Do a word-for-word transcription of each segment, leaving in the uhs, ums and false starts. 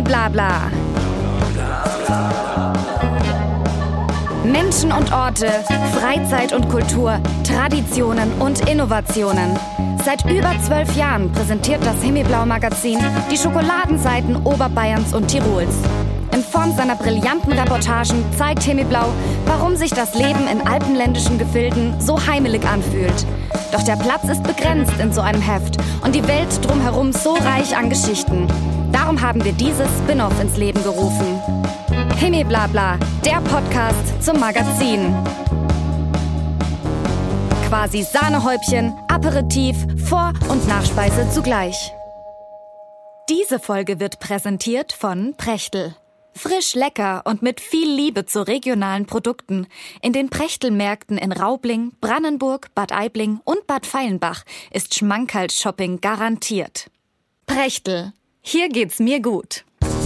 Himmelblabla. Menschen und Orte, Freizeit und Kultur, Traditionen und Innovationen. Seit über zwölf Jahren präsentiert das Himmelblau-Magazin die Schokoladenseiten Oberbayerns und Tirols. In Form seiner brillanten Reportagen zeigt Himmelblau, warum sich das Leben in alpenländischen Gefilden so heimelig anfühlt. Doch der Platz ist begrenzt in so einem Heft und die Welt drumherum so reich an Geschichten. Darum haben wir dieses Spin-off ins Leben gerufen. Himmelblabla, der Podcast zum Magazin. Quasi Sahnehäubchen, Aperitif, Vor- und Nachspeise zugleich. Diese Folge wird präsentiert von Prechtl. Frisch, lecker und mit viel Liebe zu regionalen Produkten. In den Prechtl-Märkten in Raubling, Brannenburg, Bad Aibling und Bad Feilenbach ist Schmankerl-Shopping garantiert. Prechtl, hier geht's mir gut.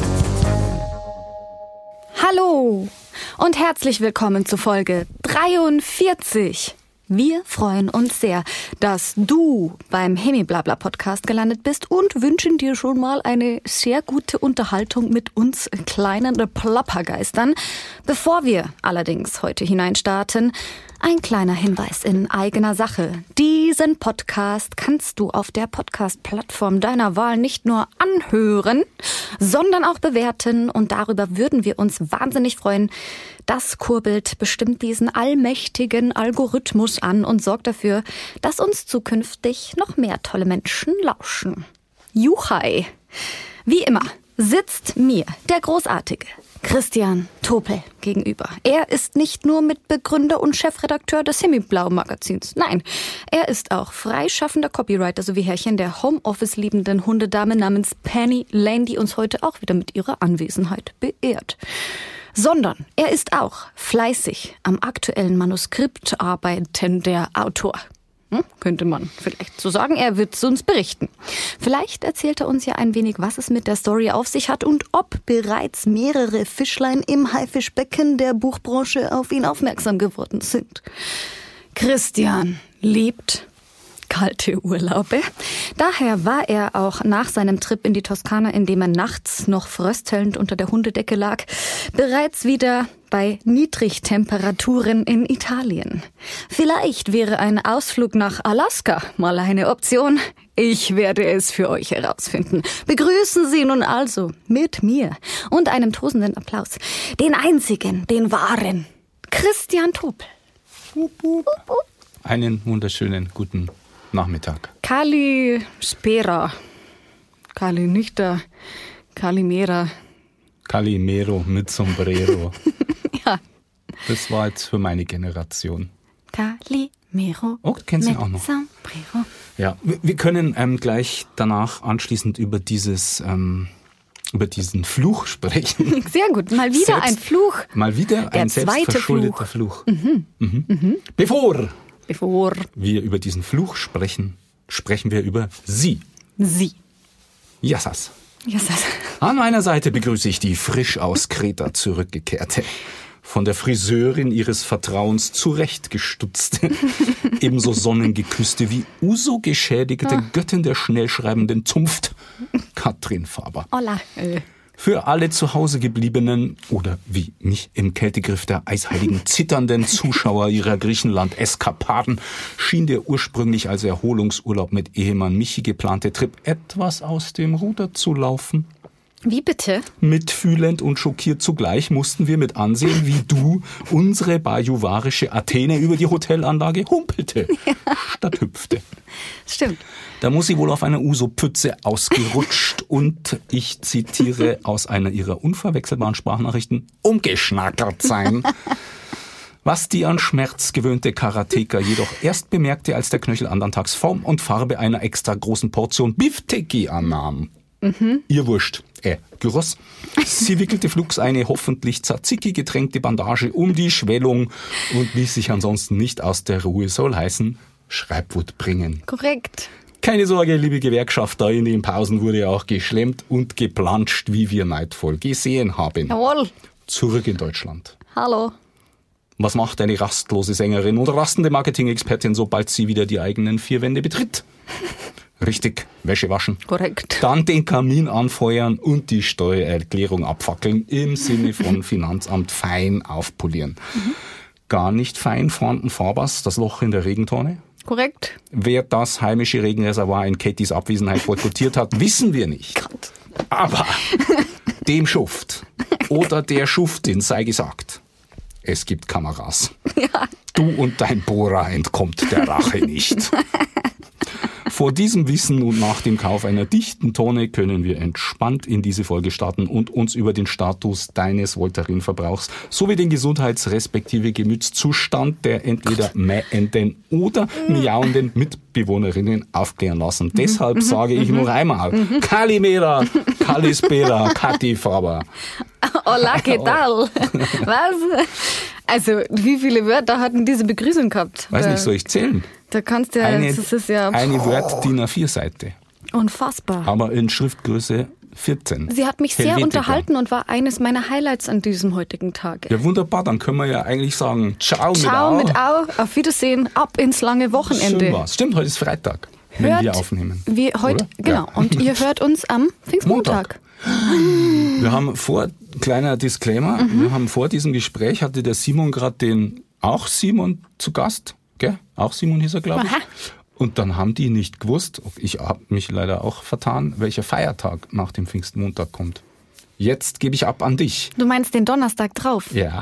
Hallo und herzlich willkommen zu Folge dreiundvierzig. Wir freuen uns sehr, dass du beim Himmelblabla-Podcast gelandet bist und wünschen dir schon mal eine sehr gute Unterhaltung mit uns kleinen Plappergeistern. Bevor wir allerdings heute hineinstarten, ein kleiner Hinweis in eigener Sache. Diesen Podcast kannst du auf der Podcast-Plattform deiner Wahl nicht nur anhören, sondern auch bewerten. Und darüber würden wir uns wahnsinnig freuen. Das kurbelt bestimmt diesen allmächtigen Algorithmus an und sorgt dafür, dass uns zukünftig noch mehr tolle Menschen lauschen. Juchai! Wie immer sitzt mir der großartige Christian Topel gegenüber. Er ist nicht nur Mitbegründer und Chefredakteur des Himmelblau-Magazins. Nein, er ist auch freischaffender Copywriter sowie Herrchen der Homeoffice-liebenden Hundedame namens Penny Lane, die uns heute auch wieder mit ihrer Anwesenheit beehrt. Sondern er ist auch fleißig am aktuellen Manuskript arbeitender Autor. Hm, könnte man vielleicht so sagen. Er wird es uns berichten. Vielleicht erzählt er uns ja ein wenig, was es mit der Story auf sich hat und ob bereits mehrere Fischlein im Haifischbecken der Buchbranche auf ihn aufmerksam geworden sind. Christian liebt kalte Urlaube. Daher war er auch nach seinem Trip in die Toskana, in dem er nachts noch fröstelnd unter der Hundedecke lag, bereits wieder bei Niedrigtemperaturen in Italien. Vielleicht wäre ein Ausflug nach Alaska mal eine Option. Ich werde es für euch herausfinden. Begrüßen Sie nun also mit mir und einem tosenden Applaus den einzigen, den wahren Christian Topel. Einen wunderschönen guten Nachmittag. Kali Spera. Kali Nüchter. Kalimera. Calimero mit Sombrero. Ja. Das war jetzt für meine Generation. Calimero. Oh, du kennst ihn mit auch noch. Sombrero. Ja, wir, wir können ähm, gleich danach anschließend über dieses, ähm, über diesen Fluch sprechen. Sehr gut. Mal wieder Selbst, ein Fluch. Mal wieder Der ein zweite selbstverschuldeter Fluch. Fluch. Mhm. Mhm. Mhm. Bevor Bevor wir über diesen Fluch sprechen, sprechen wir über Sie. Sie. Yassas. Yassas. An meiner Seite begrüße ich die frisch aus Kreta zurückgekehrte, von der Friseurin ihres Vertrauens zurechtgestutzte, ebenso sonnengeküsste wie Uso-geschädigte ah. Göttin der schnellschreibenden Zunft, Katrin Faber. Hola. Äh. Für alle zu Hause gebliebenen oder wie mich im Kältegriff der Eisheiligen zitternden Zuschauer ihrer Griechenland-Eskapaden schien der ursprünglich als Erholungsurlaub mit Ehemann Michi geplante Trip etwas aus dem Ruder zu laufen. Wie bitte? Mitfühlend und schockiert zugleich mussten wir mit ansehen, wie du unsere bajuwarische Athene über die Hotelanlage humpelte, ja. statt hüpfte. Stimmt. Da muss sie wohl auf einer Uso-Pütze ausgerutscht und, ich zitiere aus einer ihrer unverwechselbaren Sprachnachrichten, umgeschnackert sein. Was die an Schmerz gewöhnte Karateka jedoch erst bemerkte, als der Knöchel andern Tags Form und Farbe einer extra großen Portion Bifteki annahm. Mhm. Ihr wurscht, äh, Gyros. Sie wickelte flugs eine hoffentlich Tzatziki getränkte Bandage um die Schwellung und ließ sich ansonsten nicht aus der Ruhe, soll heißen, Schreibwut bringen. Korrekt. Keine Sorge, liebe Gewerkschafter, in den Pausen wurde auch geschlemmt und geplanscht, wie wir neidvoll gesehen haben. Jawohl. Zurück in Deutschland. Hallo. Was macht eine rastlose Sängerin und rastende Marketing-Expertin, sobald sie wieder die eigenen vier Wände betritt? Richtig, Wäsche waschen. Korrekt. Dann den Kamin anfeuern und die Steuererklärung abfackeln im Sinne von Finanzamt fein aufpolieren. Mhm. Gar nicht fein vorhanden Farbers, das Loch in der Regentonne. Korrekt. Wer das heimische Regenreservoir in Kattys Abwesenheit boykottiert hat, wissen wir nicht. Gott. Aber dem Schuft oder der Schuftin sei gesagt, es gibt Kameras. Ja. Du und dein Bohrer entkommt der Rache nicht. Vor diesem Wissen und nach dem Kauf einer dichten Tonne können wir entspannt in diese Folge starten und uns über den Status deines Voltaren-Verbrauchs sowie den Gesundheits- respektive Gemütszustand der entweder mähenden oder miauenden Mitbewohnerinnen aufklären lassen. Mhm. Deshalb mhm. sage ich noch einmal, mhm. Kalimera, Kalispera, Kathi Faber. Hola, ¿qué tal? Was? Also, wie viele Wörter hatten diese Begrüßung gehabt? Weiß nicht, soll ich zählen? Da kannst du ja, eine, das ist ja... Eine Word-D I N A vier Seite. Unfassbar. Aber in Schriftgröße vierzehn. Sie hat mich sehr Helvetica. Unterhalten und war eines meiner Highlights an diesem heutigen Tag. Ja, wunderbar. Dann können wir ja eigentlich sagen, ciao, ciao mit Au. mit Au. Auf Wiedersehen, ab ins lange Wochenende. Schön war's. Stimmt, heute ist Freitag, wenn hört, wir aufnehmen. Wie heute, genau. Ja. Und ihr hört uns am Pfingstmontag. Wir haben vor, kleiner Disclaimer, mhm. wir haben vor diesem Gespräch, hatte der Simon gerade den, auch Simon zu Gast, gell? Auch Simon hieß er, glaube ich. Aha. Und dann haben die nicht gewusst, ich habe mich leider auch vertan, welcher Feiertag nach dem Pfingstmontag kommt. Jetzt gebe ich ab an dich. Du meinst den Donnerstag drauf? Ja.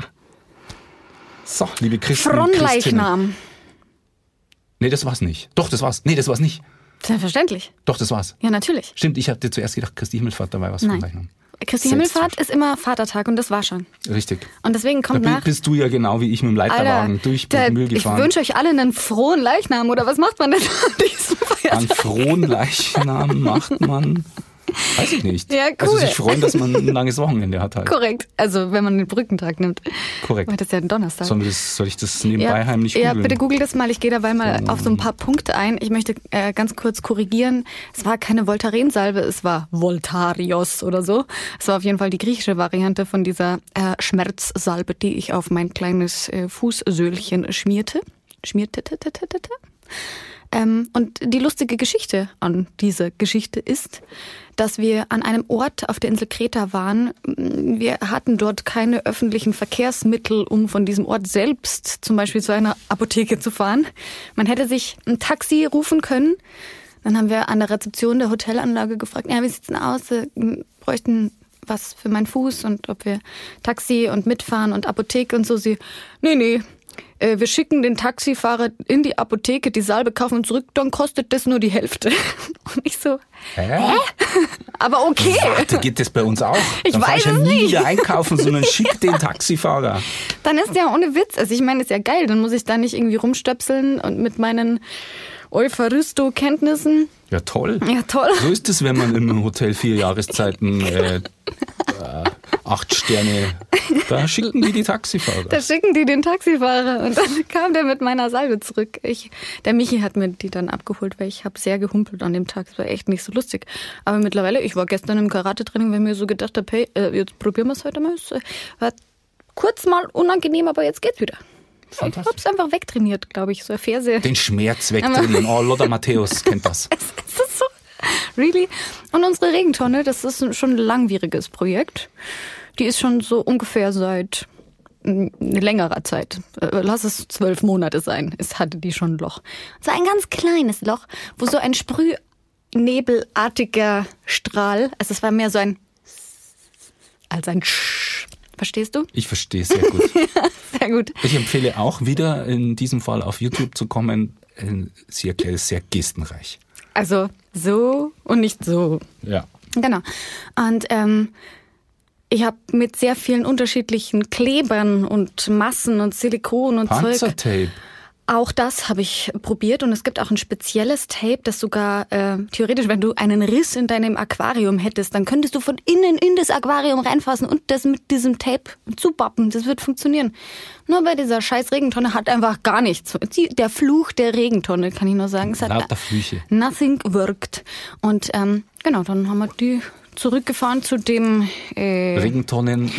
So, liebe Christen. Fronleichnam. Nee, das war's nicht. Doch, das war's. Nee, das war's nicht. Selbstverständlich. Doch, das war's. Ja, natürlich. Stimmt, ich hatte zuerst gedacht, Christi Himmelfahrt, dabei was von Leichnam. Christi Himmelfahrt ist immer Vatertag und das war schon. Richtig. Und deswegen kommt da nach... bist du ja genau wie ich mit dem Leiterwagen Alter, durch der, Müll gefahren. Ich wünsche euch alle einen frohen Leichnam, oder was macht man denn an diesem Feiertag? An frohen Leichnam macht man... Weiß ich nicht. Ja, cool. Also sich freuen, dass man ein langes Wochenende hat halt. Korrekt. Also wenn man den Brückentag nimmt. Korrekt. Weil das ist ja ein Donnerstag. Soll, das, soll ich das nebenbei ja, heimlich googeln? Ja, bitte google das mal. Ich gehe dabei mal oh. auf so ein paar Punkte ein. Ich möchte äh, ganz kurz korrigieren. Es war keine Voltaren-Salbe, es war Voltarios oder so. Es war auf jeden Fall die griechische Variante von dieser äh, Schmerzsalbe, die ich auf mein kleines äh, Fußsöhlchen schmierte. Schmierte. Ähm, und die lustige Geschichte an dieser Geschichte ist, dass wir an einem Ort auf der Insel Kreta waren. Wir hatten dort keine öffentlichen Verkehrsmittel, um von diesem Ort selbst zum Beispiel zu einer Apotheke zu fahren. Man hätte sich ein Taxi rufen können. Dann haben wir an der Rezeption der Hotelanlage gefragt, ja, wie sieht's denn aus? Wir bräuchten was für meinen Fuß und ob wir Taxi und mitfahren und Apotheke und so. Sie, nee, nee. Wir schicken den Taxifahrer in die Apotheke, die Salbe kaufen und zurück, dann kostet das nur die Hälfte. Und ich so, hä? hä? Aber okay. Warte, geht das bei uns auch? Ich dann weiß ich ja es nie nicht. wieder einkaufen, sondern schick den Taxifahrer. Dann ist ja ohne Witz. Also ich meine, ist ja geil. Dann muss ich da nicht irgendwie rumstöpseln und mit meinen Eupharisto-Kenntnissen. Ja, toll. Ja, toll. So ist es, wenn man im Hotel vier Jahreszeiten äh, äh, acht Sterne, da schicken die die Taxifahrer. Da schicken die den Taxifahrer und dann kam der mit meiner Salbe zurück. Ich, der Michi hat mir die dann abgeholt, weil ich habe sehr gehumpelt an dem Tag. Das war echt nicht so lustig. Aber mittlerweile, ich war gestern im Karate-Training, weil ich mir so gedacht habe, hey, jetzt probieren wir es heute mal. Es war kurz mal unangenehm, aber jetzt geht's wieder. Ich hab's einfach wegtrainiert, glaube ich, so eine Ferse. Den Schmerz wegtrainieren. Oh, Lothar Matthäus kennt das. Es ist so, really? Und unsere Regentonne, das ist schon ein langwieriges Projekt. Die ist schon so ungefähr seit längerer Zeit. Lass es zwölf Monate sein. Es hatte die schon ein Loch. So ein ganz kleines Loch, wo so ein sprühnebelartiger Strahl, also es war mehr so ein als ein Sch. Verstehst du? Ich verstehe sehr gut. Ja, sehr gut. Ich empfehle auch wieder in diesem Fall auf YouTube zu kommen. Sie erklärt es sehr gestenreich. Also so und nicht so. Ja. Genau. Und ähm, ich habe mit sehr vielen unterschiedlichen Klebern und Massen und Silikon und Panzertape. Zeug. Auch das habe ich probiert und es gibt auch ein spezielles Tape, das sogar äh, theoretisch, wenn du einen Riss in deinem Aquarium hättest, dann könntest du von innen in das Aquarium reinfassen und das mit diesem Tape zupappen. Das wird funktionieren. Nur bei dieser scheiß Regentonne hat einfach gar nichts. Der Fluch der Regentonne, kann ich nur sagen. Es hat lauter Flüche. Nothing worked. Und ähm, genau, dann haben wir die zurückgefahren zu dem äh,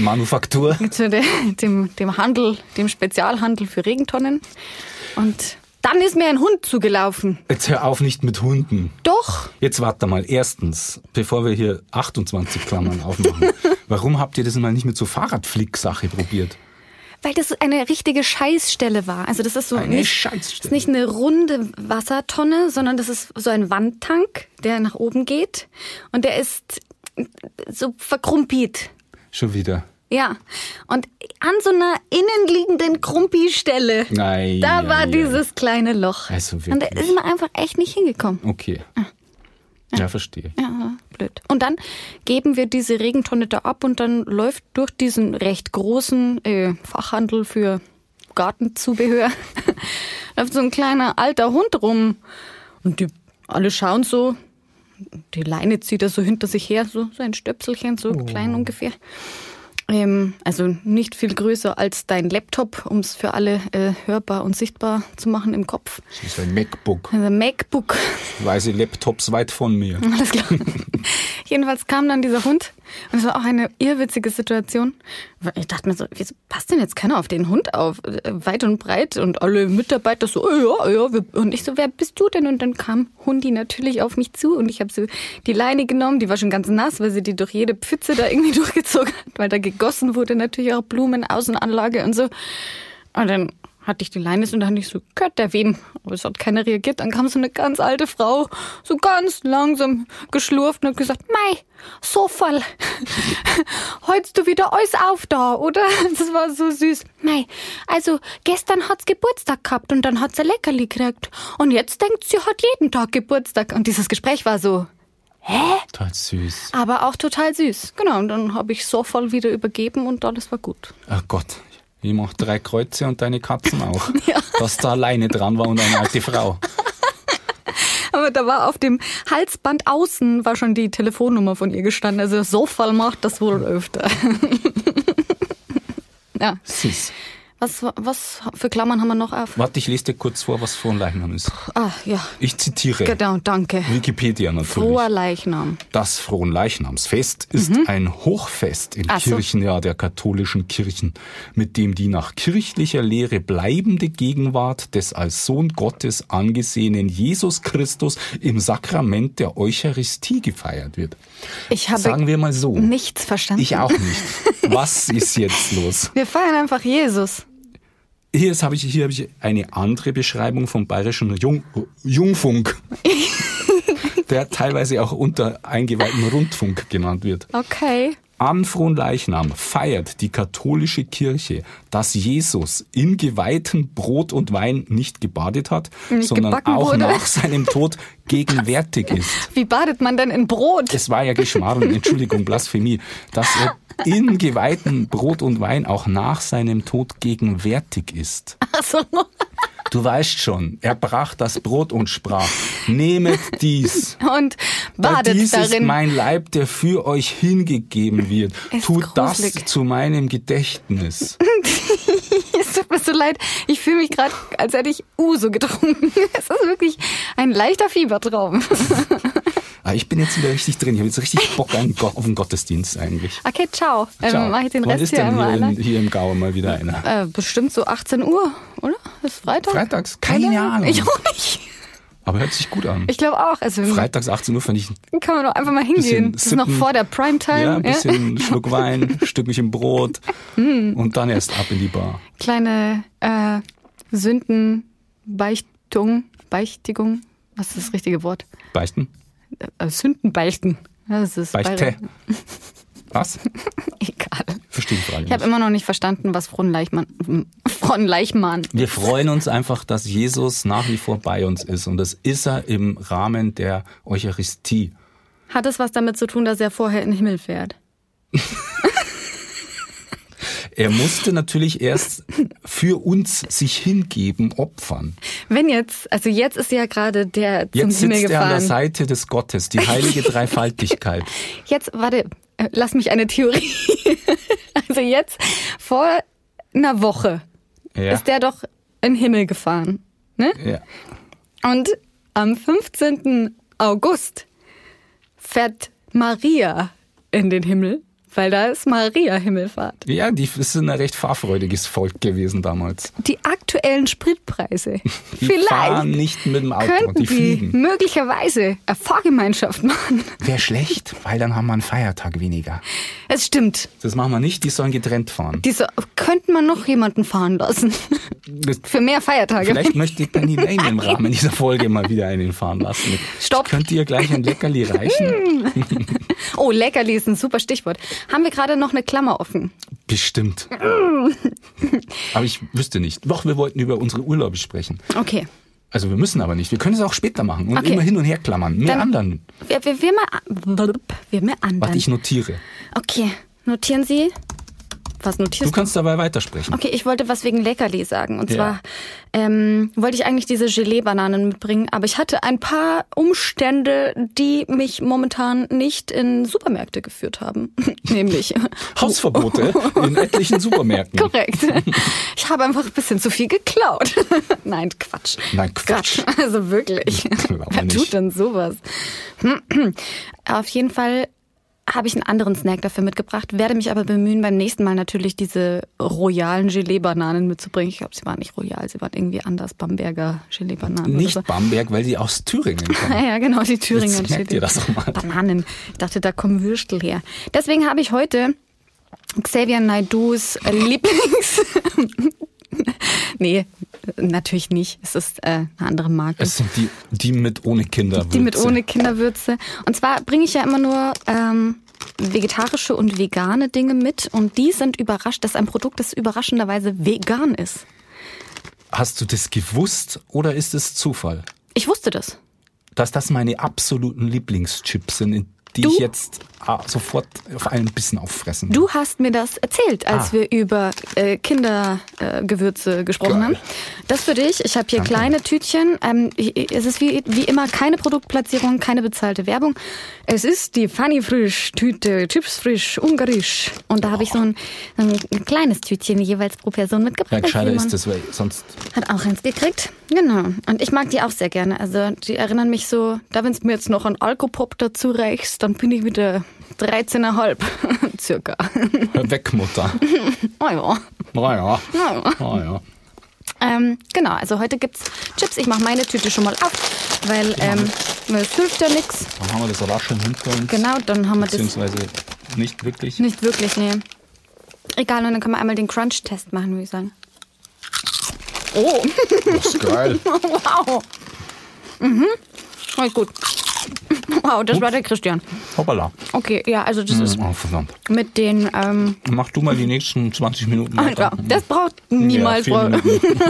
Regentonnenmanufaktur. Zu der, dem, dem Handel, dem Spezialhandel für Regentonnen. Und Dann ist mir ein Hund zugelaufen. Jetzt hör auf, nicht mit Hunden. Doch. Jetzt warte mal. Erstens, bevor wir hier achtundzwanzig Klammern aufmachen, warum habt ihr das mal nicht mit so Fahrradflick-Sache probiert? Weil das eine richtige Scheißstelle war. Also das ist so Eine nicht, Scheißstelle. ist nicht eine runde Wassertonne, sondern das ist so ein Wandtank, der nach oben geht. Und der ist so verkrumpelt. Schon wieder. Ja, und an so einer innenliegenden Krumpi-Stelle, Nein, da ja, war ja. dieses kleine Loch. Also und da wirklich. ist man einfach echt nicht hingekommen. Okay. Ja, verstehe. Ja, blöd. Und dann geben wir diese Regentonne da ab und dann läuft durch diesen recht großen äh, Fachhandel für Gartenzubehör läuft so ein kleiner alter Hund rum. Und die alle schauen so, die Leine zieht er so hinter sich her, so, so ein Stöpselchen, so Oh. klein ungefähr. Ähm, also nicht viel größer als dein Laptop, um es für alle äh, hörbar und sichtbar zu machen im Kopf. Das ist ein MacBook. Also MacBook. Weise Laptops weit von mir. Alles klar. Jedenfalls kam dann dieser Hund und es war auch eine irrwitzige Situation. Ich dachte mir so, wieso passt denn jetzt keiner auf den Hund auf? Weit und breit und alle Mitarbeiter so, oh ja, ja. Und ich so, wer bist du denn? Und dann kam Hundi natürlich auf mich zu und ich habe so die Leine genommen, die war schon ganz nass, weil sie die durch jede Pfütze da irgendwie durchgezogen hat, weil da gegossen wurde natürlich auch Blumen, Außenanlage und so. Und dann hatte ich die Leine und dann habe ich so, gehört der wen? Aber es hat keiner reagiert. Dann kam so eine ganz alte Frau, so ganz langsam geschlurft und hat gesagt, Mei, so voll. Holst du wieder alles auf da, oder? Das war so süß. Mei, also gestern hat's Geburtstag gehabt und dann hat's ein Leckerli gekriegt. Und jetzt denkt sie, hat jeden Tag Geburtstag. Und dieses Gespräch war so, hä? Total süß. Aber auch total süß. Genau, und dann habe ich so voll wieder übergeben und alles war gut. Ach Gott, ich mach drei Kreuze und deine Katzen auch. Ja. Dass da alleine dran war und eine alte Frau. Aber da war auf dem Halsband außen war schon die Telefonnummer von ihr gestanden. Also so Fall macht das wohl öfter. Ja. Süß. Was, was für Klammern haben wir noch auf? Warte, ich lese dir kurz vor, was Fronleichnam ist. Ah, ja. Ich zitiere Genau, danke. Wikipedia natürlich. Froher Leichnam. Das Fronleichnamsfest ist ein Hochfest im Ach so. Kirchenjahr der katholischen Kirchen, mit dem die nach kirchlicher Lehre bleibende Gegenwart des als Sohn Gottes angesehenen Jesus Christus im Sakrament der Eucharistie gefeiert wird. Ich habe Sagen wir mal so. nichts verstanden. Ich auch nicht. Was ist jetzt los? Wir feiern einfach Jesus. Hier habe ich, hier habe ich eine andere Beschreibung vom bayerischen Jung, Jungfunk, der teilweise auch unter eingeweihtem Rundfunk genannt wird. Okay. Am Fronleichnam feiert die katholische Kirche, dass Jesus in geweihtem Brot und Wein nicht gebadet hat, Nicht sondern gebacken auch wurde. nach seinem Tod gegenwärtig ist. Wie badet man denn in Brot? Es war ja Geschmarrn, Entschuldigung, Blasphemie, dass er in geweihtem Brot und Wein auch nach seinem Tod gegenwärtig ist. Ach so. Du weißt schon, er brach das Brot und sprach, nehmet dies. Und Weil badet dies ist darin. mein Leib, der für euch hingegeben wird. Ist Tut das gruselig. zu meinem Gedächtnis. Es tut mir so leid. Ich fühle mich gerade, als hätte ich Uso getrunken. Es ist wirklich ein leichter Fiebertraum. Ah, ich bin jetzt wieder richtig drin. Ich habe jetzt richtig Bock an Go- auf den Gottesdienst eigentlich. Okay, ciao. Ciao. Ähm, mach ich den Wann Rest ist hier denn einmal hier, in, allein. hier im Gau mal wieder einer? Äh, bestimmt so achtzehn Uhr, oder? Ist Freitag? Freitags? Keine Oder? Ahnung. Ich auch nicht. Aber hört sich gut an. Ich glaube auch. Also Freitags achtzehn Uhr fand ich kann man doch einfach mal hingehen. Bisschen Das ist noch sippen. vor der Primetime. ja, ein bisschen Schluck Wein, Stückchen Brot Hm. und dann erst ab in die Bar. Kleine äh, Sündenbeichtung, Beichtigung. Was ist das richtige Wort? Beichten? Äh, Sündenbeichten. Das ist Beichte. bayerisch. Was? Egal. Verstehe die Frage Ich habe nicht. immer noch nicht verstanden, was Fronleichmann, Fronleichmann. Wir freuen uns einfach, dass Jesus nach wie vor bei uns ist. Und das ist er im Rahmen der Eucharistie. Hat es was damit zu tun, dass er vorher in den Himmel fährt? Er musste natürlich erst für uns sich hingeben, opfern. Wenn jetzt, also jetzt ist ja gerade der zum Jetzt Himmel sitzt er an der gefahren. Seite des Gottes, die heilige Dreifaltigkeit. Jetzt, warte, äh, lass mich eine Theorie. Also jetzt, vor einer Woche Ja. ist der doch in den Himmel gefahren. Ne? Ja. Und am fünfzehnten August fährt Maria in den Himmel. weil da ist Maria Himmelfahrt. Ja, die ist ein recht fahrfreudiges Volk gewesen damals. Die aktuellen Spritpreise. Die Vielleicht fahren nicht mit dem Auto, könnten die die fliegen. möglicherweise eine Fahrgemeinschaft machen. Wäre schlecht, weil dann haben wir einen Feiertag weniger. Es stimmt. Das machen wir nicht, die sollen getrennt fahren. Diese, könnte man noch jemanden fahren lassen? Das, Für mehr Feiertage. vielleicht möchte ich Penny Lane im Rahmen dieser Folge mal wieder einen fahren lassen. Stopp. Könnt ihr gleich ein Leckerli reichen? Oh, Leckerli ist ein super Stichwort. Haben wir gerade noch eine Klammer offen? Bestimmt. Aber ich wüsste nicht. Doch, wir wollten über unsere Urlaube sprechen. Okay. Also wir müssen aber nicht. Wir können es auch später machen und Okay. immer hin und her klammern. Mehr Dann- anderen, Wir, wir, wir, mal, wir mehr anderen. was ich notiere. Okay, notieren Sie. Was notierst Du du? kannst dabei weitersprechen. Okay, ich wollte was wegen Leckerli sagen. Und Ja. zwar ähm, wollte ich eigentlich diese Gelee-Bananen mitbringen, aber ich hatte ein paar Umstände, die mich momentan nicht in Supermärkte geführt haben. Nämlich. Hausverbote in etlichen Supermärkten. Korrekt. Ich habe einfach ein bisschen zu viel geklaut. Nein, Quatsch. Nein, Quatsch. Gott, also wirklich. Glaube Wer nicht. tut denn sowas? Auf jeden Fall habe ich einen anderen Snack dafür mitgebracht, werde mich aber bemühen, beim nächsten Mal natürlich diese royalen Gelee-Bananen mitzubringen. Ich glaube, sie waren nicht royal, sie waren irgendwie anders, Bamberger Gelee-Bananen. Nicht oder Bamberg, weil sie aus Thüringen so. kommen. Ja, genau, die Thüringer Jetzt merkt ihr das doch mal. Bananen. Ich dachte, da kommen Würstel her. Deswegen habe ich heute Xavier Naidus Lieblings... Nee, natürlich nicht. Es ist äh, eine andere Marke. Es sind die, die mit ohne Kinderwürze. Die mit ohne Kinderwürze. Und zwar bringe ich ja immer nur ähm, vegetarische und vegane Dinge mit. Und die sind überrascht, dass ein Produkt, das überraschenderweise vegan ist. Hast du das gewusst oder ist es Zufall? Ich wusste das. Dass das meine absoluten Lieblingschips sind, in die Du? ich jetzt ah, sofort auf einen Bissen auffressen will. Du hast mir das erzählt, als Ah. wir über äh, Kindergewürze äh, Gewürze gesprochen Geil. haben. Das für dich. Ich habe hier Danke. kleine Tütchen. Ähm, ich- es ist wie, wie immer keine Produktplatzierung, keine bezahlte Werbung. Es ist die Funny Frisch Tüte, Chips frisch, ungarisch. Und da habe ich so ein, ein kleines Tütchen jeweils pro Person mitgebracht. Ja, gescheiter Simon ist das, weil sonst... Hat auch eins gekriegt. Genau. Und ich mag die auch sehr gerne. Also die erinnern mich so, da wenn du mir jetzt noch einen Alkopop dazu reichst, dann bin ich wieder dreizehn Komma fünf circa. Hör weg, Mutter. Oh ja. Ah ja. Ja. Ah ja. Ähm, genau, also heute gibt's Chips. Ich mache meine Tüte schon mal auf, weil ähm, es hilft ja nichts. Dann haben wir das rasch hinter uns. Genau, dann haben wir das Beziehungsweise nicht wirklich. nicht wirklich, nee. Egal, und dann können wir einmal den Crunch-Test machen, würde ich sagen. Oh, Das ist geil. wow. Mhm, voll gut. Wow, das war der Christian. Hoppala. Okay, ja, also das ist Oh, verdammt. mit den, ähm, Mach du mal die nächsten zwanzig Minuten weiter. Alter, das braucht niemals. Ja, vier Minuten.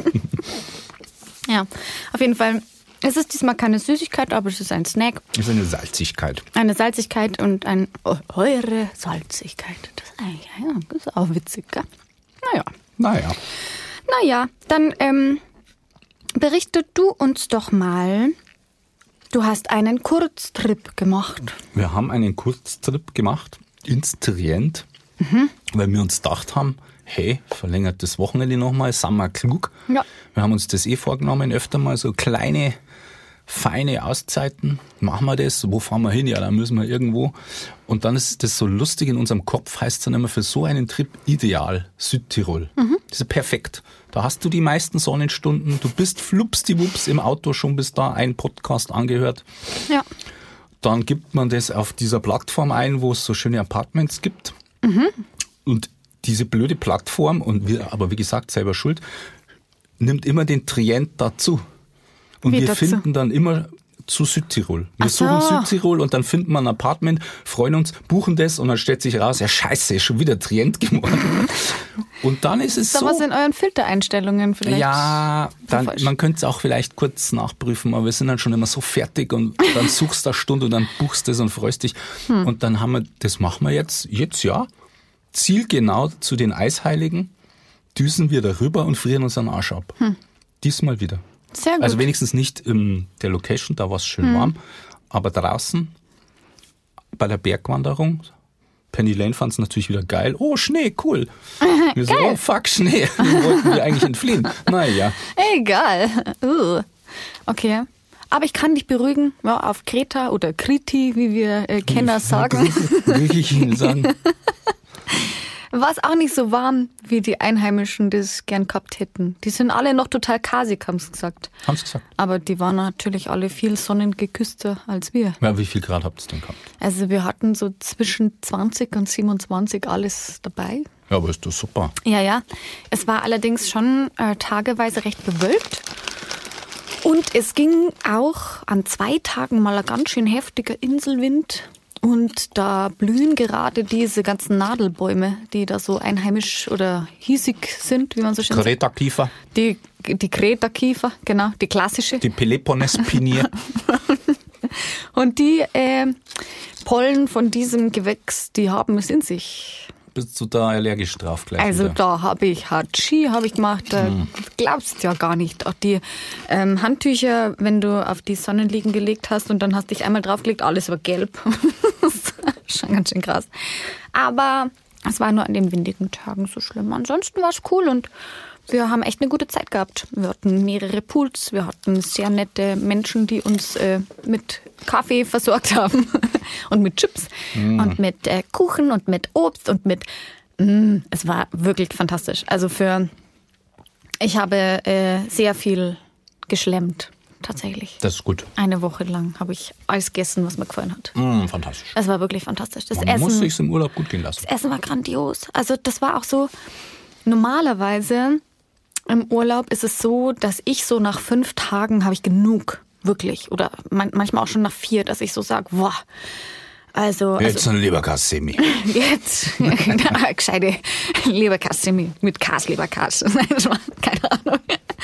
Ja, auf jeden Fall. Es ist diesmal keine Süßigkeit, aber es ist ein Snack. Das ist eine Salzigkeit. Eine Salzigkeit und ein oh, eure Salzigkeit. Das, ah, ja, das ist auch witzig, gell? Naja. Naja. Naja, dann ähm, berichte du uns doch mal. Du hast einen Kurztrip gemacht. Wir haben einen Kurztrip gemacht ins Trient, Mhm. weil wir uns gedacht haben, hey, verlängertes Wochenende nochmal, sind wir klug. Ja. Wir haben uns das eh vorgenommen, öfter mal so kleine, feine Auszeiten. Machen wir das? Wo fahren wir hin? Ja, dann müssen wir irgendwo. Und dann ist das so lustig in unserem Kopf, heißt es dann immer, für so einen Trip ideal, Südtirol. Mhm. Das ist perfekt. Da hast du die meisten Sonnenstunden, du bist flupsdiwups im Auto schon bis da, ein Podcast angehört. Ja. Dann gibt man das auf dieser Plattform ein, wo es so schöne Apartments gibt. Und diese blöde Plattform, und wir, aber wie gesagt, selber schuld, nimmt immer den Trient dazu. Und Wie wir dazu? finden dann immer zu Südtirol. Wir Ach so. suchen Südtirol und dann finden wir ein Apartment, freuen uns, buchen das und dann stellt sich raus, ja scheiße, ist schon wieder Trient geworden. Und dann ist es Ist da so. was in euren Filtereinstellungen vielleicht? Ja, dann, falsch? man könnte es auch vielleicht kurz nachprüfen, aber wir sind dann schon immer so fertig und dann suchst du eine Stunde und dann buchst du es und freust dich. Hm. Und dann haben wir, das machen wir jetzt, jetzt ja, zielgenau zu den Eisheiligen, düsen wir darüber und frieren uns den Arsch ab. Diesmal wieder. Sehr gut. Also wenigstens nicht in der Location, da war es schön warm, aber draußen bei der Bergwanderung. Penny Lane fand es natürlich wieder geil. Oh, Schnee, cool. Wir so, oh, fuck, Schnee. Wie wollten wir eigentlich entfliehen? Naja. Egal. Uh. Okay. Aber ich kann dich beruhigen, ja, auf Kreta oder Kriti, wie wir äh, Kenner sagen. Will ich Ihnen sagen. War es auch nicht so warm, wie die Einheimischen das gern gehabt hätten. Die sind alle noch total kasig, haben sie gesagt. Haben sie gesagt. Aber die waren natürlich alle viel sonnengeküsster als wir. Ja, wie viel Grad habt ihr denn gehabt? Also wir hatten so zwischen zwanzig und siebenundzwanzig alles dabei. Ja, aber ist das super. Ja, ja. Es war allerdings schon äh, tageweise recht bewölkt. Und es ging auch an zwei Tagen mal ein ganz schön heftiger Inselwind. Und da blühen gerade diese ganzen Nadelbäume, die da so einheimisch oder hiesig sind, wie man so schön sagt. Kreta-Kiefer. Die, die Kreta-Kiefer, genau, die klassische. Die Peloponnes-Pinie. Und die äh, Pollen von diesem Gewächs, die haben es in sich. Bist du da allergisch drauf gleich Also wieder? da habe ich Hatschi, habe ich gemacht, da hm. glaubst ja gar nicht. Auch die ähm, Handtücher, wenn du auf die Sonnenliegen gelegt hast und dann hast dich einmal draufgelegt, alles war gelb. Das ist schon ganz schön krass. Aber es war nur an den windigen Tagen so schlimm. Ansonsten war es cool und wir haben echt eine gute Zeit gehabt. Wir hatten mehrere Pools, wir hatten sehr nette Menschen, die uns äh, mit Kaffee versorgt haben und mit Chips mm. und mit äh, Kuchen und mit Obst und mit... Mm, es war wirklich fantastisch. Also für... Ich habe äh, sehr viel geschlemmt, tatsächlich. Das ist gut. Eine Woche lang habe ich alles gegessen, was mir gefallen hat. Mm, fantastisch. Es war wirklich fantastisch. Das Man Essen, muss sich's im Urlaub gut gehen lassen. Das Essen war grandios. Also das war auch so... Normalerweise im Urlaub ist es so, dass ich so nach fünf Tagen habe ich genug, wirklich. Oder man, manchmal auch schon nach vier, dass ich so sage, boah, also... Jetzt also, ein Leberkassemi. Jetzt, eine gescheite Leberkassemi mit Kas-Leberkas. Nein, das war keine Ahnung.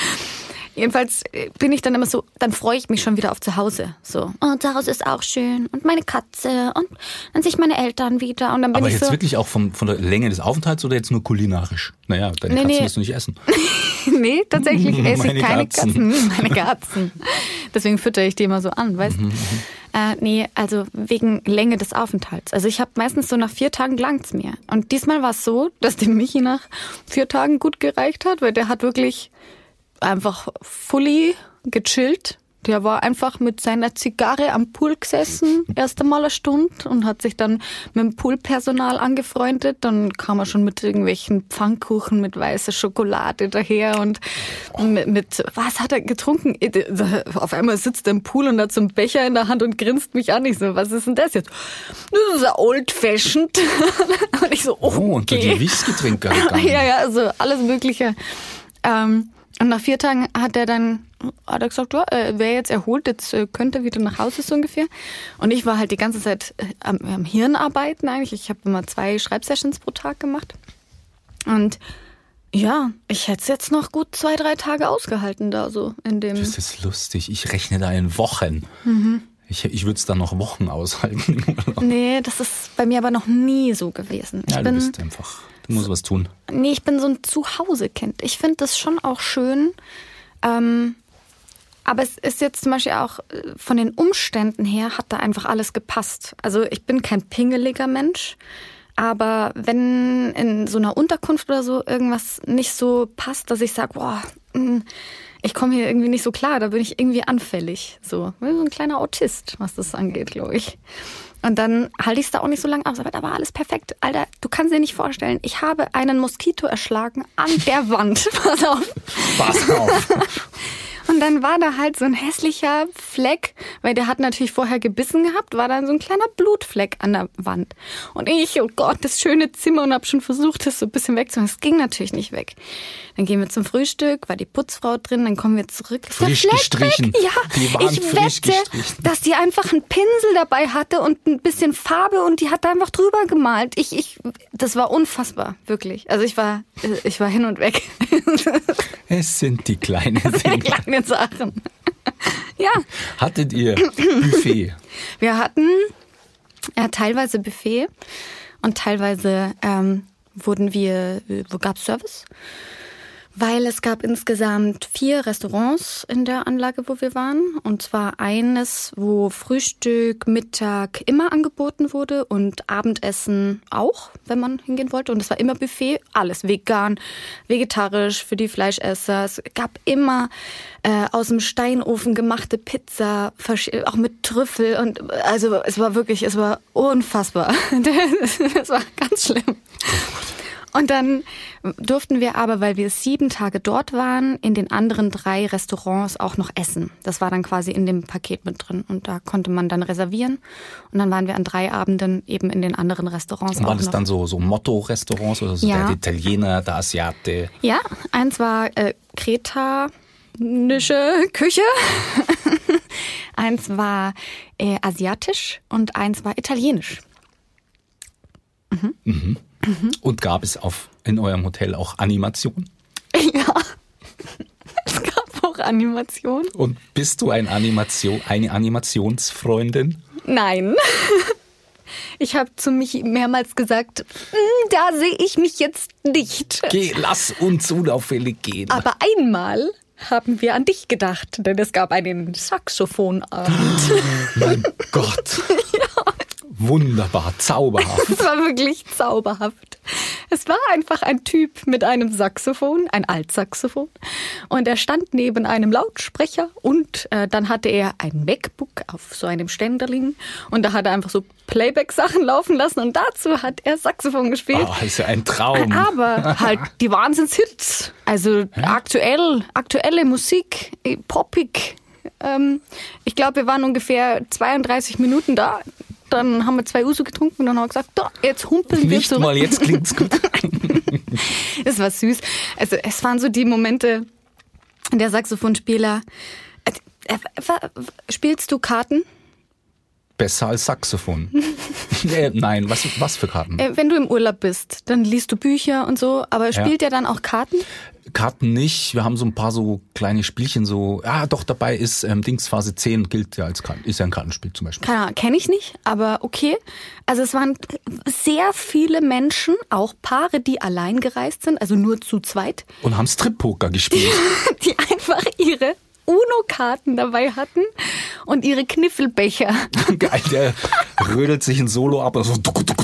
Jedenfalls bin ich dann immer so, dann freue ich mich schon wieder auf zu Hause. So, oh, zu Hause ist auch schön und meine Katze und dann sehe ich meine Eltern wieder und dann bin Aber ich jetzt so... wirklich auch vom, von der Länge des Aufenthalts oder jetzt nur kulinarisch? Naja, deine Nee, Katzen nee. wirst du nicht essen. Nee, tatsächlich esse Meine ich keine Katzen. Katzen. Meine Katzen. Deswegen fütter ich die immer so an, weißt du? Mhm, äh, nee, also wegen Länge des Aufenthalts. Also ich habe meistens so nach vier Tagen langt's mir. Und diesmal war es so, dass dem Michi nach vier Tagen gut gereicht hat, weil der hat wirklich einfach fully gechillt. Der war einfach mit seiner Zigarre am Pool gesessen, erst einmal eine Stunde und hat sich dann mit dem Poolpersonal angefreundet. Dann kam er schon mit irgendwelchen Pfannkuchen mit weißer Schokolade daher und mit, mit was hat er getrunken? Auf einmal sitzt er im Pool und hat so einen Becher in der Hand und grinst mich an. Ich so, was ist denn das jetzt? Das ist ein Old Fashioned. Und ich so, okay. Oh, und die Whisky-Trinker gegangen. Ja, ja, also alles Mögliche. Ähm, Und nach vier Tagen hat er dann, hat er gesagt, ja, er wäre jetzt erholt, jetzt äh, könnte er wieder nach Hause so ungefähr. Und ich war halt die ganze Zeit äh, am, am Hirnarbeiten eigentlich. Ich habe immer zwei Schreibsessions pro Tag gemacht. Und ja, ich hätte es jetzt noch gut zwei, drei Tage ausgehalten da so in dem... Das ist lustig, ich rechne da in Wochen. Mhm. Ich, ich würde es dann noch Wochen aushalten. Nee, das ist bei mir aber noch nie so gewesen. Ich ja, bin, du bist einfach... Du musst was tun. Nee, ich bin so ein Zuhause-Kind. Ich finde das schon auch schön. Ähm, aber es ist jetzt zum Beispiel auch von den Umständen her, hat da einfach alles gepasst. Also ich bin kein pingeliger Mensch. Aber wenn in so einer Unterkunft oder so irgendwas nicht so passt, dass ich sage, boah, ich komme hier irgendwie nicht so klar, da bin ich irgendwie anfällig. So, so ein kleiner Autist, was das angeht, glaube ich. Und dann halte ich es da auch nicht so lange aus. Aber da war alles perfekt. Alter, du kannst dir nicht vorstellen, ich habe einen Moskito erschlagen an der Wand. Pass auf. Pass auf. Und dann war da halt so ein hässlicher Fleck, weil der hat natürlich vorher gebissen gehabt, war dann so ein kleiner Blutfleck an der Wand. Und ich, oh Gott, das schöne Zimmer und habe schon versucht, das so ein bisschen wegzumachen. Es ging natürlich nicht weg. Dann gehen wir zum Frühstück, war die Putzfrau drin, dann kommen wir zurück. Ist frisch der Fleck gestrichen. Weg? Ja, die waren ich frisch wette, gestrichen. dass die einfach einen Pinsel dabei hatte und ein bisschen Farbe und die hat da einfach drüber gemalt. Ich, ich, das war unfassbar, wirklich. Also ich war, ich war hin und weg. Es sind die kleinen Dinge. Kleine Sachen. Ja. Hattet ihr Buffet? Wir hatten ja, teilweise Buffet und teilweise ähm, wurden wir, wo gab es Service? Weil es gab insgesamt vier Restaurants in der Anlage, wo wir waren. Und zwar eines, wo Frühstück, Mittag immer angeboten wurde und Abendessen auch, wenn man hingehen wollte. Und es war immer Buffet, alles vegan, vegetarisch für die Fleischesser. Es gab immer äh, aus dem Steinofen gemachte Pizza, auch mit Trüffel. Und also es war wirklich, es war unfassbar. Das war ganz schlimm. Und dann durften wir aber, weil wir sieben Tage dort waren, in den anderen drei Restaurants auch noch essen. Das war dann quasi in dem Paket mit drin. Und da konnte man dann reservieren. Und dann waren wir an drei Abenden eben in den anderen Restaurants. Und auch waren das noch. dann so, so Motto-Restaurants oder so Ja. der Italiener, der Asiate? Ja, eins war äh, kretanische Küche. Eins war äh, asiatisch und eins war italienisch. Mhm. Mhm. Und gab es auf, in eurem Hotel auch Animation? Ja, es gab auch Animation. Und bist du ein Animation, eine Animationsfreundin? Nein. Ich habe zu mich mehrmals gesagt, da sehe ich mich jetzt nicht. Geh, lass uns unauffällig gehen. Aber einmal haben wir an dich gedacht, denn es gab einen Saxophonabend. Mein Gott. Ja. Wunderbar, zauberhaft. Es war wirklich zauberhaft. Es war einfach ein Typ mit einem Saxophon, ein Altsaxophon. Und er stand neben einem Lautsprecher und äh, dann hatte er ein MacBook auf so einem Ständerling. Und da hat er einfach so Playback-Sachen laufen lassen und dazu hat er Saxophon gespielt. Oh, ist ja ein Traum. Aber halt die Wahnsinnshits. Also aktuell, aktuelle Musik, äh, poppig. Ähm, ich glaube, wir waren ungefähr zweiunddreißig Minuten da. Dann haben wir zwei Uso getrunken und dann haben wir gesagt, da, jetzt humpeln wir Nicht zurück. mal, jetzt klingt's gut. Es war süß. Also es waren so die Momente, der Saxophonspieler. Äh, äh, spielst du Karten? Besser als Saxophon. äh, nein, was, was für Karten? Äh, wenn du im Urlaub bist, dann liest du Bücher und so, aber spielt Ja. er dann auch Karten? Karten nicht. Wir haben so ein paar so kleine Spielchen so. Ah, doch, dabei ist ähm, Dings Phase zehn gilt ja als Karten, ist ja ein Kartenspiel zum Beispiel. Keine Ahnung, kenne ich nicht, aber okay. Also es waren sehr viele Menschen, auch Paare, die allein gereist sind, also nur zu zweit, Und haben Strip-Poker gespielt. die einfach ihre Uno-Karten dabei hatten und ihre Kniffelbecher. Geil, der rödelt sich ein Solo ab. Und so.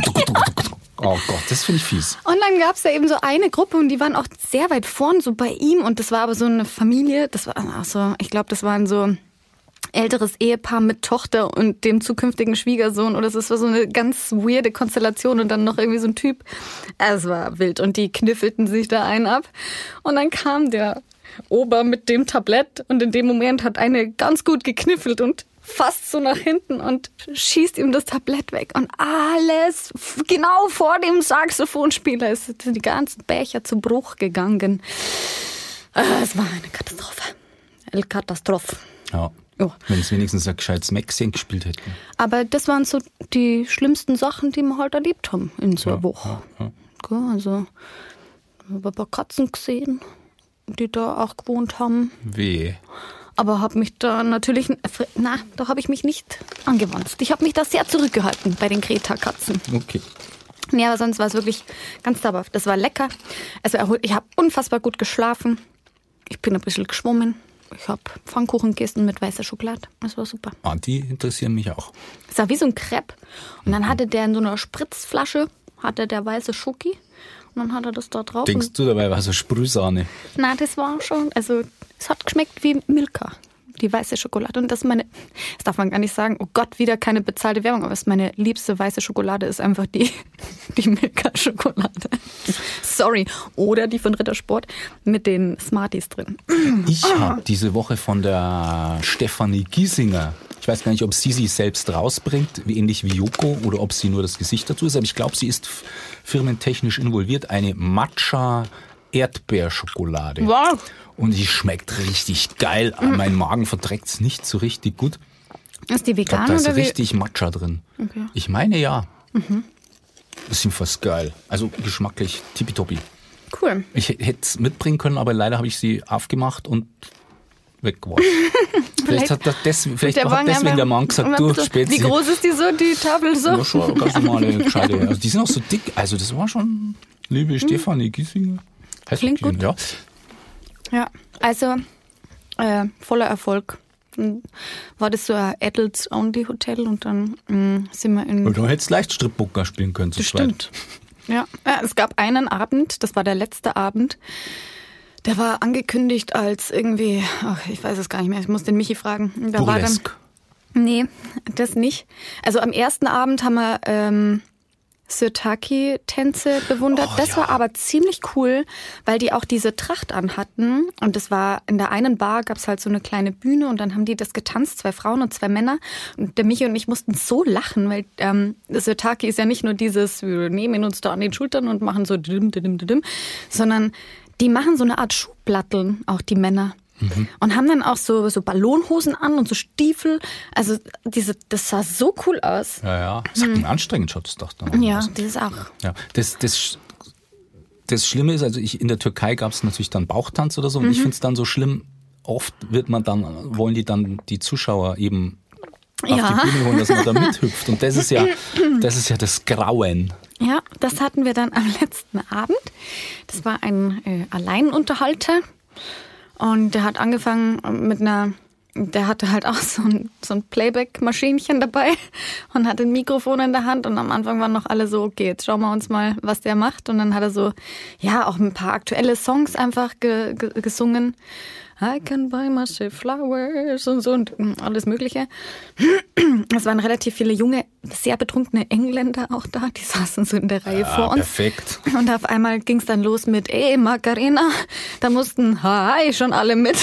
Oh Gott, das finde ich fies. Und dann gab es da eben so eine Gruppe und die waren auch sehr weit vorn, so bei ihm. Und das war aber so eine Familie, das war auch so, ich glaube, das waren so älteres Ehepaar mit Tochter und dem zukünftigen Schwiegersohn. Oder es war so eine ganz weirde Konstellation und dann noch irgendwie so ein Typ. Es war wild und die kniffelten sich da einen ab. Und dann kam der Ober mit dem Tablett und in dem Moment hat eine ganz gut gekniffelt und fast so nach hinten und schießt ihm das Tablett weg. Und alles genau vor dem Saxophonspieler ist die ganzen Becher zu Bruch gegangen. Es war eine Katastrophe. El Katastrophe. Ja. Oh. Wenn es wenigstens ein gescheites Maxien gespielt hätten. Aber das waren so die schlimmsten Sachen, die wir halt erlebt haben in so einer Ja, Woche. ja, Ja, also, ich habe ein paar Katzen gesehen, die da auch gewohnt haben. Weh. Aber habe mich da natürlich, na, da habe ich mich nicht angewandt. Ich habe mich da sehr zurückgehalten bei den Kreta-Katzen. Okay. Nee, aber sonst war es wirklich ganz zauberhaft. Das war lecker. Also ich habe unfassbar gut geschlafen. Ich bin ein bisschen geschwommen. Ich habe Pfannkuchen gegessen mit weißer Schokolade. Das war super. Ah, die interessieren mich auch. Es war wie so ein Crepe. Und dann hatte der in so einer Spritzflasche, hatte der weiße Schoki. Und dann hat er das da drauf. Denkst du, dabei war so Sprühsahne? Nein, das war schon, also es hat geschmeckt wie Milka, die weiße Schokolade. Und das ist meine, das darf man gar nicht sagen, oh Gott, wieder keine bezahlte Werbung, aber es ist meine liebste weiße Schokolade, ist einfach die, die Milka-Schokolade. Sorry. Oder die von Rittersport mit den Smarties drin. Ich habe diese Woche von der Stefanie Giesinger, ich weiß gar nicht, ob sie sie selbst rausbringt, wie ähnlich wie Joko, oder ob sie nur das Gesicht dazu ist, aber ich glaube, sie ist firmentechnisch involviert, eine Matcha-Erdbeerschokolade. Wow. Und die schmeckt richtig geil. Mhm. Mein Magen verträgt es nicht so richtig gut. Ist die Ich glaube, vegan da ist oder wie? richtig Matcha drin. Okay. Ich meine ja. Mhm. Das ist jedenfalls geil. Also geschmacklich tippitoppi. Cool. Ich hätte es mitbringen können, aber leider habe ich sie aufgemacht und weggeworfen. Vielleicht hat das des, vielleicht der hat Wagen deswegen einfach- der Mann gesagt, du, Spezi. Wie groß ist die so, die Tafel so? Ja, schon ganz normale, gescheite. Also die sind auch so dick. Also das war schon, liebe Stefanie Giesinger. Heißt Klingt Giesinger, gut. Ja, also äh, voller Erfolg. Dann war das so ein Adults-Only-Hotel und dann mh, sind wir in... Und du hättest leicht Strip-Poker spielen können zu Das zweit. stimmt. Ja. ja, es gab einen Abend, das war der letzte Abend, der war angekündigt als irgendwie, ach, ich weiß es gar nicht mehr, ich muss den Michi fragen. Da war dann, Burlesque. nee, das nicht. Also am ersten Abend haben wir ähm, Sirtaki-Tänze bewundert. Oh, das ja. war aber ziemlich cool, weil die auch diese Tracht anhatten. Und das war, in der einen Bar gab es halt so eine kleine Bühne und dann haben die das getanzt, zwei Frauen und zwei Männer. Und der Michi und ich mussten so lachen, weil ähm, Sirtaki ist ja nicht nur dieses, wir nehmen uns da an den Schultern und machen so dim, dim, dim, dim, sondern die machen so eine Art Schuhplatteln, auch die Männer. Mhm. Und haben dann auch so, so Ballonhosen an und so Stiefel. Also diese, das sah so cool aus. Ja, ja. Das hat einen anstrengend schaut es doch dann Ja, aus. das ist auch. Ja, das, das, das Schlimme ist, also ich, in der Türkei gab es natürlich dann Bauchtanz oder so und mhm. ich finde es dann so schlimm, oft wird man dann, wollen die dann die Zuschauer eben auf Ja. die Bühne holen, dass man da mithüpft und das ist ja, das ist ja das Grauen. Ja, das hatten wir dann am letzten Abend. Das war ein äh, Alleinunterhalter und der hat angefangen mit einer, der hatte halt auch so ein, so ein Playback-Maschinchen dabei und hatte ein Mikrofon in der Hand und am Anfang waren noch alle so, okay, jetzt schauen wir uns mal, was der macht. Und dann hat er so, ja, auch ein paar aktuelle Songs einfach ge- ge- gesungen. I can buy myself flowers und so und alles Mögliche. Es waren relativ viele junge, sehr betrunkene Engländer auch da, die saßen so in der Reihe Ja, vor uns. perfekt. Und auf einmal ging es dann los mit, ey, Macarena, da mussten, hi, schon alle mit.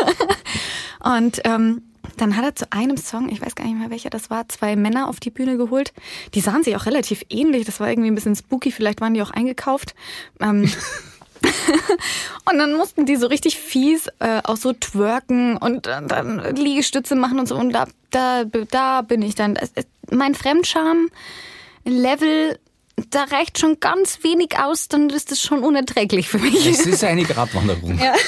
Und ähm, dann hat er zu einem Song, ich weiß gar nicht mehr welcher das war, zwei Männer auf die Bühne geholt. Die sahen sich auch relativ ähnlich, das war irgendwie ein bisschen spooky, vielleicht waren die auch eingekauft. Ähm, und dann mussten die so richtig fies äh, auch so twerken und äh, dann Liegestütze machen und so. Und da, da, da bin ich dann. Es, es, mein Fremdscham-Level, da reicht schon ganz wenig aus, dann ist das schon unerträglich für mich. Es ist eine Gratwanderung. Ja.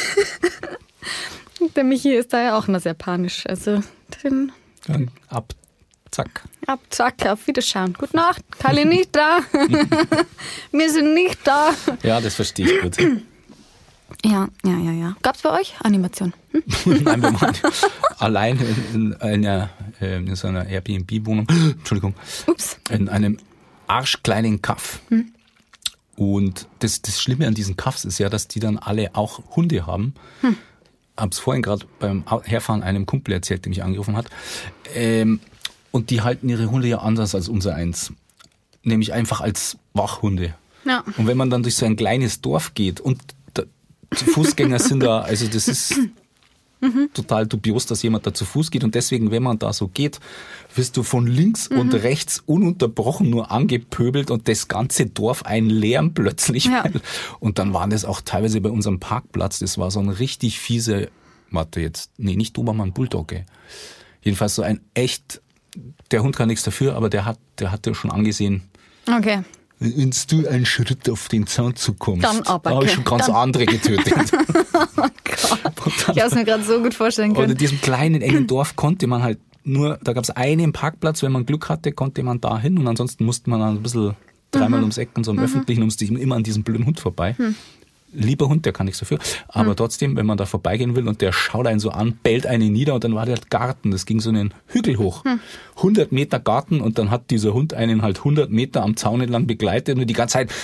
Der Michi ist da ja auch immer sehr panisch. Also den Dann ab, zack. ab, zack, auf Wiederschauen. Gute Nacht, Kalli nicht da. Wir sind nicht da. Ja, das verstehe ich gut. Ja, ja, ja, ja. Gab's bei euch Animation? Hm? Nein, wir waren allein in, in, einer, in so einer Airbnb-Wohnung, Entschuldigung, Ups. in einem arschkleinen Kaff. Hm. Und das, das Schlimme an diesen Kaffs ist ja, dass die dann alle auch Hunde haben. Hm. Hab's vorhin gerade beim Herfahren einem Kumpel erzählt, der mich angerufen hat. Ähm, und die halten ihre Hunde ja anders als unser eins. Nämlich einfach als Wachhunde. Ja. Und wenn man dann durch so ein kleines Dorf geht und da, die Fußgänger sind da, also das ist mhm. total dubios, dass jemand da zu Fuß geht. Und deswegen, wenn man da so geht, wirst du von links mhm. und rechts ununterbrochen nur angepöbelt und das ganze Dorf ein Lärm plötzlich. Ja. Und dann waren das auch teilweise bei unserem Parkplatz, das war so ein richtig fiese, warte jetzt, nee, nicht Dobermann, Bulldog, ey. Jedenfalls so ein echt, der Hund kann nichts dafür, aber der hat, der hat ja schon angesehen, Okay. wenn du einen Schritt auf den Zaun zukommst, Dann aber, da habe ich okay. schon ganz Dann- andere getötet. Oh Gott. Ich habe es mir gerade so gut vorstellen Und in können. diesem kleinen, engen Dorf konnte man halt nur, da gab es einen Parkplatz, wenn man Glück hatte, konnte man da hin und ansonsten musste man dann ein bisschen dreimal ums Eck und so im Öffentlichen, musste ich immer an diesem blöden Hund vorbei. Lieber Hund, der kann nichts dafür. Aber trotzdem, wenn man da vorbeigehen will und der schaut einen so an, bellt einen nieder und dann war der Garten. Das ging so einen Hügel hoch. hundert Meter Garten und dann hat dieser Hund einen halt hundert Meter am Zaun entlang begleitet und die ganze Zeit.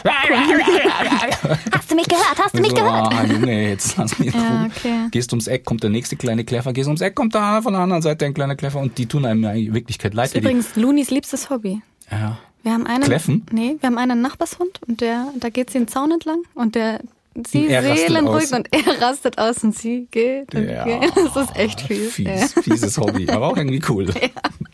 Hast du mich gehört? Hast du mich so, gehört? ah, Junge, jetzt lass mich in Ja, Ruhe. okay. Gehst ums Eck, kommt der nächste kleine Kleffer. Gehst ums Eck, kommt da von der anderen Seite ein kleiner Kleffer und die tun einem ja in Wirklichkeit leid. Das ist übrigens Lunis liebstes Hobby. Die, ja. Wir haben einen, Kläffen? Nee, wir haben einen Nachbarshund und der, da geht sie den Zaun entlang und der, sie Und er rastet seelenruhig aus. und er rastet aus und sie geht und Ja. geht. Das ist echt fies. Fies, fieses Hobby, aber auch irgendwie cool. Ja,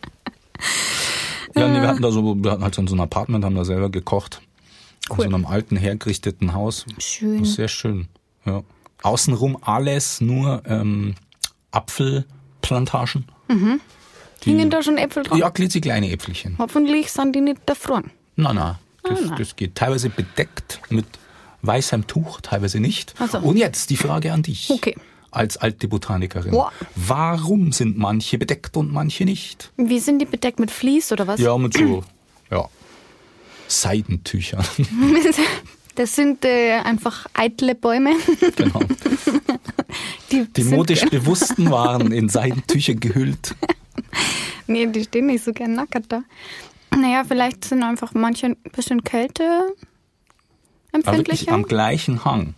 ja nee, wir hatten da so, wir hatten halt so ein Apartment, haben da selber gekocht. Cool. In so einem alten, hergerichteten Haus. Schön. Das ist sehr schön, ja. Außenrum alles nur ähm, Apfelplantagen. Mhm. Die- Hingen da schon Äpfel dran? Ja, klitzekleine Äpfelchen. Hoffentlich sind die nicht erfroren. Nein, nein, das, Ah, nein. das geht. Teilweise bedeckt mit weißem Tuch, teilweise nicht. Ach so. Und jetzt die Frage an dich. Okay. Als alte Botanikerin. Boah. Warum sind manche bedeckt und manche nicht? Wie sind die bedeckt mit Vlies oder was? Ja, mit so, ja, Seidentüchern. Das sind äh, einfach eitle Bäume. Genau. Die, Die sind modisch gern- Bewussten waren in Seidentücher gehüllt. Nee, die stehen nicht so gern nackert da. Naja, vielleicht sind einfach manche ein bisschen Kälte Aber wirklich empfindlicher. am gleichen Hang.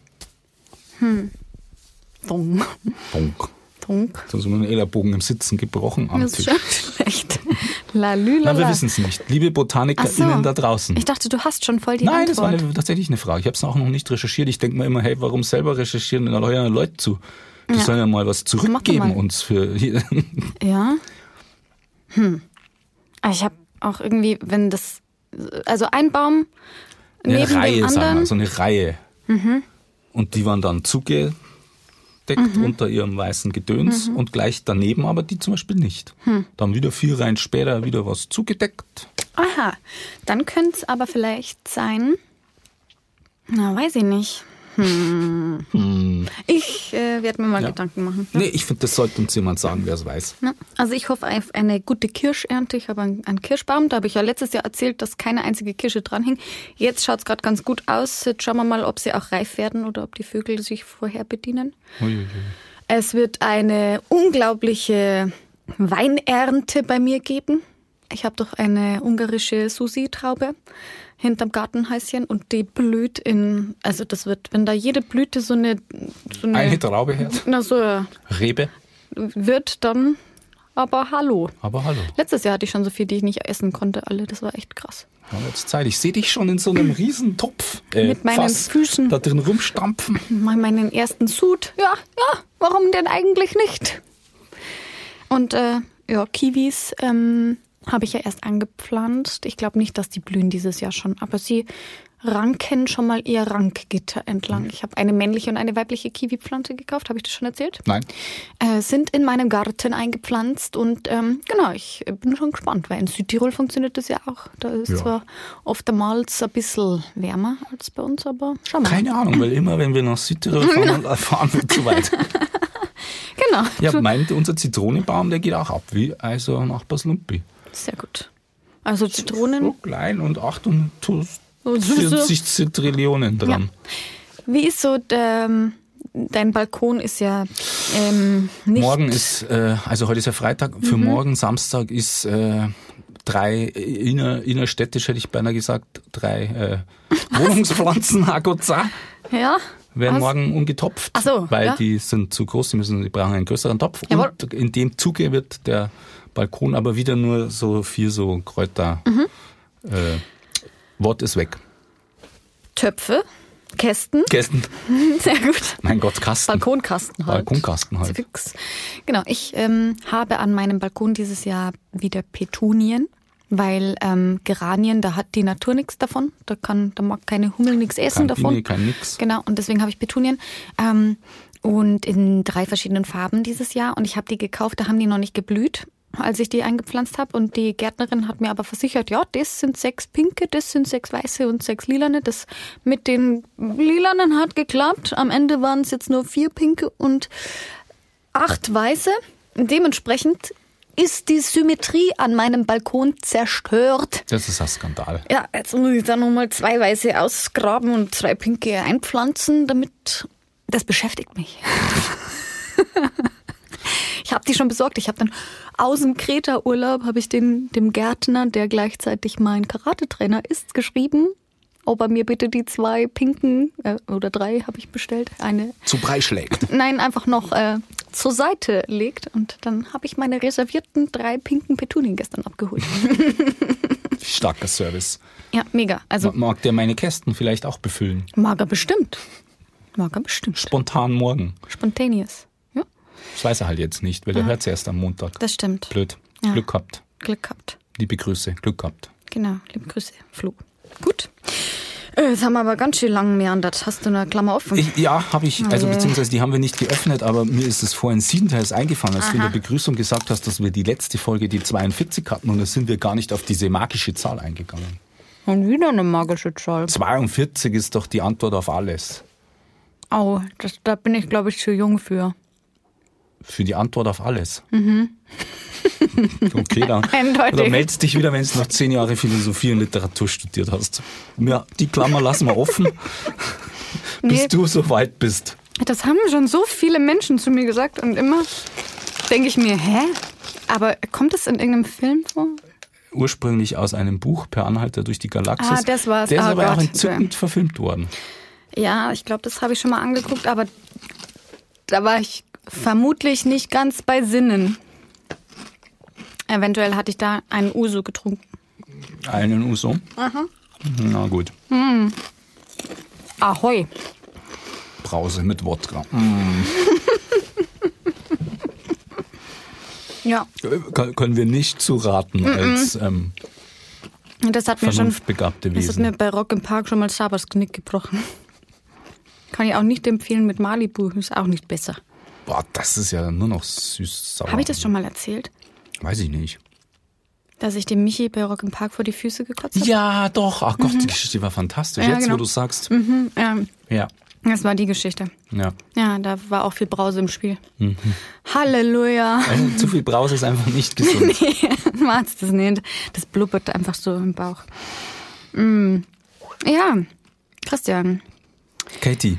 Dunk, Bonk. dunk. So einen Ellerbogen im Sitzen gebrochen am Das ist Tisch. schon schlecht. Lalülala. Na, wir wissen es nicht. Liebe BotanikerInnen Ach so. da draußen. Ich dachte, du hast schon voll die Nein, das war Antwort. eine, tatsächlich eine Frage. Ich habe es auch noch nicht recherchiert. Ich denke mir immer, hey, warum selber recherchieren? Da hören Leute zu. Die Ja. sollen ja mal was zurückgeben mal. uns für hier. Ja. Hm. Aber ich habe auch irgendwie, wenn das, also ein Baum Eine neben Reihe, dem sagen wir, anderen. so eine Reihe. Und die waren dann zugedeckt unter ihrem weißen Gedöns und gleich daneben aber die zum Beispiel nicht. Dann wieder vier Reihen später wieder was zugedeckt. Aha, dann könnte es aber vielleicht sein, na, weiß ich nicht. Hm. Ich äh, werde mir mal Ja. Gedanken machen. Nee, ich finde, das sollte uns jemand sagen, wer es weiß. Ja, also ich hoffe auf eine gute Kirschernte. Ich habe einen, einen Kirschbaum. Da habe ich ja letztes Jahr erzählt, dass keine einzige Kirsche dran hing. Jetzt schaut es gerade ganz gut aus. Jetzt schauen wir mal, ob sie auch reif werden oder ob die Vögel sich vorher bedienen. Uiuiui. Es wird eine unglaubliche Weinernte bei mir geben. Ich habe doch eine ungarische Susi-Traube hinterm Gartenhäuschen und die blüht in, also das wird, wenn da jede Blüte so eine, so eine, Eine Traube her. na so Rebe. wird, dann aber hallo. Aber hallo. Letztes Jahr hatte ich schon so viel, die ich nicht essen konnte, alle. Das war echt krass. Ja, jetzt Zeit. Ich sehe dich schon in so einem riesen Topf. Äh, Mit meinen Fass Füßen. da drin rumstampfen. Mal meinen ersten Sud. Ja, ja, warum denn eigentlich nicht? Und äh, ja, Kiwis ähm, habe ich ja erst angepflanzt. Ich glaube nicht, dass die blühen dieses Jahr schon, aber sie ranken schon mal ihr Rankgitter entlang. Ich habe eine männliche und eine weibliche Kiwi-Pflanze gekauft, habe ich das schon erzählt? Nein. Äh, sind in meinem Garten eingepflanzt und ähm, genau, ich bin schon gespannt, weil in Südtirol funktioniert das ja auch. Da ist Ja. zwar oftmals ein bisschen wärmer als bei uns, aber schauen wir mal. Keine Ahnung, weil immer, wenn wir nach Südtirol fahren, fahren wir zu weit. Genau. Ja, meint unser Zitronenbaum, der geht auch ab, wie also nach Baslumpi. Sehr gut. Also Zitronen. So klein und achtundvierzig Oh, süße. Zitrillionen dran. Wie ist so der, dein Balkon ist ja ähm, nicht... Morgen ist, äh, also heute ist ja Freitag, für Mhm. morgen Samstag ist äh, drei inner, innerstädtisch, hätte ich beinahe gesagt, drei äh, Wohnungspflanzen, Agotza, Ja. werden Was? morgen umgetopft, Ach so, weil ja. die sind zu groß, die müssen, die brauchen einen größeren Topf. Jawohl. Und in dem Zuge wird der Balkon aber wieder nur so vier so Kräuter. Mhm. Äh, Wort ist weg. Töpfe, Kästen. Kästen. Sehr gut. Mein Gott, Kasten. Balkonkasten halt. Balkonkasten halt. Fix. Genau, ich ähm, habe an meinem Balkon dieses Jahr wieder Petunien, weil ähm, Geranien, da hat die Natur nichts davon. Da kann, da mag keine Hummel nichts essen Kein davon. Biene, kein Nix. Genau, und deswegen habe ich Petunien. Ähm, und in drei verschiedenen Farben dieses Jahr. Und ich habe die gekauft, da haben die noch nicht geblüht, als ich die eingepflanzt habe. Und die Gärtnerin hat mir aber versichert, ja, das sind sechs pinke, das sind sechs weiße und sechs lilane. Das mit den lilanen hat geklappt. Am Ende waren es jetzt nur vier pinke und acht weiße. Dementsprechend ist die Symmetrie an meinem Balkon zerstört. Das ist ein Skandal. Ja, jetzt muss ich da nochmal zwei weiße ausgraben und zwei pinke einpflanzen, damit... Das beschäftigt mich. Ich habe die schon besorgt. Ich habe dann aus dem Kreta-Urlaub habe ich den, dem Gärtner, der gleichzeitig mein Karate-Trainer ist, geschrieben, ob er mir bitte die zwei pinken, äh, oder drei habe ich bestellt, eine, Zu Brei schlägt. nein, einfach noch äh, zur Seite legt. Und dann habe ich meine reservierten drei pinken Petunien gestern abgeholt. Starker Service. Ja, mega. Also Mag der meine Kästen vielleicht auch befüllen? mag er bestimmt. Mag er bestimmt. Spontan morgen. Spontaneous. Ja, Das weiß er halt jetzt nicht, weil der hört es erst am Montag. das stimmt. Blöd. Ja. Glück gehabt. Glück gehabt. Liebe Grüße. Glück gehabt. Genau, liebe Grüße, Flo. Gut. Äh, Jetzt haben wir aber ganz schön lang meandert. Hast du eine Klammer offen? Ich, ja, habe ich, also Oh je. beziehungsweise die haben wir nicht geöffnet, aber mir ist es vorhin siebenteils eingefallen, als du in der Begrüßung gesagt hast, dass wir die letzte Folge die zweiundvierzig hatten und da sind wir gar nicht auf diese magische Zahl eingegangen. Und wieder eine magische Zahl. zweiundvierzig ist doch die Antwort auf alles. Au, das, da bin ich, glaube ich, zu jung für. Für die Antwort auf alles. Okay, dann, Eindeutig. dann meldest dich wieder, wenn du noch zehn Jahre Philosophie und Literatur studiert hast. Ja, die Klammer lassen wir offen, bis Nee. du so weit bist. Das haben schon so viele Menschen zu mir gesagt und immer denke ich mir, hä? Aber kommt das in irgendeinem Film vor? Ursprünglich aus einem Buch, Per Anhalter durch die Galaxis. Ah, das war's. Der ist Oh aber auch Gott. entzückend verfilmt worden. Ja, ich glaube, das habe ich schon mal angeguckt, aber da war ich vermutlich nicht ganz bei Sinnen. Eventuell hatte ich da einen Uso getrunken. Einen Uso? Aha. Na gut. Ahoi. Brause mit Wodka. Mm. Ja, Kann- Können wir nicht zu raten als ähm, das hat mir schon, vernunftbegabte das hat Wesen. mir bei Rock im Park schon mal Sabers Knick gebrochen. Kann ich auch nicht empfehlen mit Malibu, ist auch nicht besser. Boah, das ist ja nur noch süß-sauer. Habe ich das schon mal erzählt? Weiß ich nicht. Dass ich dem Michi bei Rock im Park vor die Füße gekotzt habe? Ja, doch. Ach Gott, die Geschichte war fantastisch. Ja, Jetzt, genau. wo du sagst. Mhm, ähm, Ja, das war die Geschichte. ja. Ja, da war auch viel Brause im Spiel. Halleluja. Also, zu viel Brause ist einfach nicht gesund. Magst das nicht. Das blubbert einfach so im Bauch. Mm. Ja, Christian, Katie,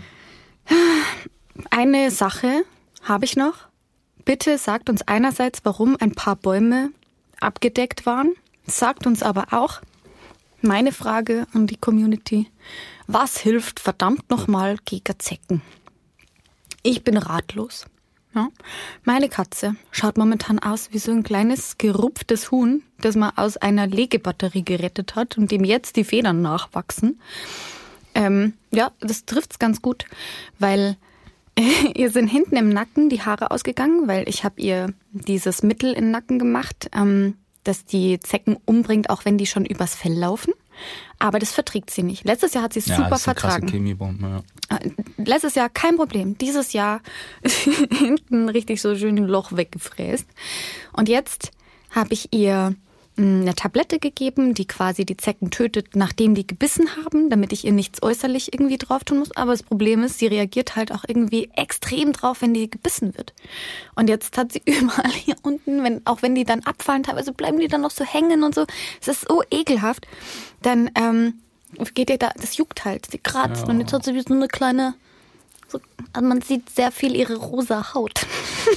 eine Sache habe ich noch. Bitte sagt uns einerseits, warum ein paar Bäume abgedeckt waren. Sagt uns aber auch, meine Frage an die Community, was hilft verdammt nochmal gegen Zecken? Ich bin ratlos. Ja. Meine Katze schaut momentan aus wie so ein kleines, gerupftes Huhn, das man aus einer Legebatterie gerettet hat und dem jetzt die Federn nachwachsen. Ähm, ja, das trifft's ganz gut, weil äh, ihr sind hinten im Nacken die Haare ausgegangen, weil ich habe ihr dieses Mittel in den Nacken gemacht, ähm, das die Zecken umbringt, auch wenn die schon übers Fell laufen. Aber das verträgt sie nicht. Letztes Jahr hat sie es ja, super das ist eine krasse vertragen. Chemiebombe. Ja. Äh, Letztes Jahr kein Problem. Dieses Jahr hinten richtig so schön ein Loch weggefräst. Und jetzt habe ich ihr mh, eine Tablette gegeben, die quasi die Zecken tötet, nachdem die gebissen haben, damit ich ihr nichts äußerlich irgendwie drauf tun muss. Aber das Problem ist, sie reagiert halt auch irgendwie extrem drauf, wenn die gebissen wird. Und jetzt hat sie überall hier unten, wenn, auch wenn die dann abfallen, teilweise bleiben die dann noch so hängen und so. Es ist so ekelhaft. Dann ähm, geht ihr da, das juckt halt, sie kratzt. Ja. Und jetzt hat sie wie so eine kleine, so, also man sieht sehr viel ihre rosa Haut.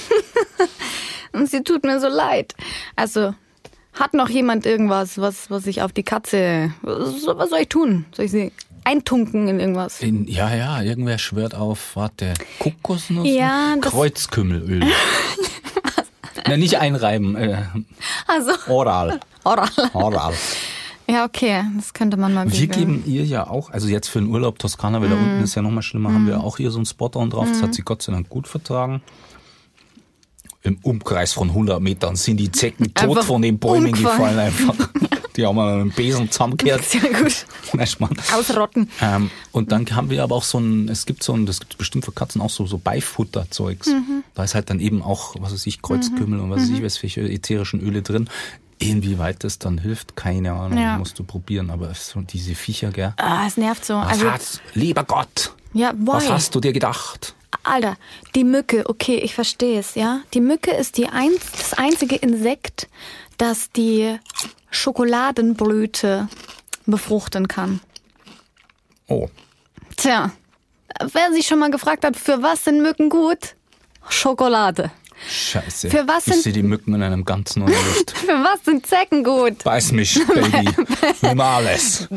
Und sie tut mir so leid. Also, hat noch jemand irgendwas, was, was ich auf die Katze, was, was soll ich tun? Soll ich sie eintunken in irgendwas? In, ja, ja, irgendwer schwört auf, warte, Kokosnuss? Ja, das- Kreuzkümmelöl. Na, nicht einreiben, äh, Also, oral. oral. Oral. Ja, okay, das könnte man mal Wir googeln. geben ihr ja auch, also jetzt für den Urlaub Toskana, weil da unten ist ja nochmal schlimmer, haben wir auch hier so einen Spot-on drauf. Das hat sie Gott sei Dank gut vertragen. Im Umkreis von hundert Metern sind die Zecken tot Einfach von den Bäumen umgefallen. gefallen einfach. Die haben wir mit dem Besen zusammengekehrt. Sehr gut. Nein, Mann. Ausrotten. Ähm, und dann haben wir aber auch so ein, es gibt so ein, das gibt bestimmt für Katzen auch so, so Beifutterzeugs. Da ist halt dann eben auch, was weiß ich, Kreuzkümmel und was weiß ich, was für ätherischen Öle drin. Inwieweit das dann hilft, keine Ahnung, Ja. musst du probieren. Aber so diese Viecher, gell? Ah, es nervt so. Was Also, hat's, lieber Gott, ja, why? was hast du dir gedacht? Alter, die Mücke, okay, ich verstehe es, ja. Die Mücke ist die ein, das einzige Insekt, das die Schokoladenblüte befruchten kann. Oh, Tja, wer sich schon mal gefragt hat, für was sind Mücken gut? Schokolade. scheiße. Für was ich sind- sehe die Mücken in einem ganz neuen Licht. Für was sind Zecken gut? Beiß mich, Baby. Nimm alles.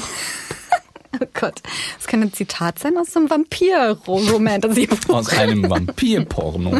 Oh Gott, das kann ein Zitat sein aus so einem Vampir-Roman-Buch. Aus einem Vampirporno.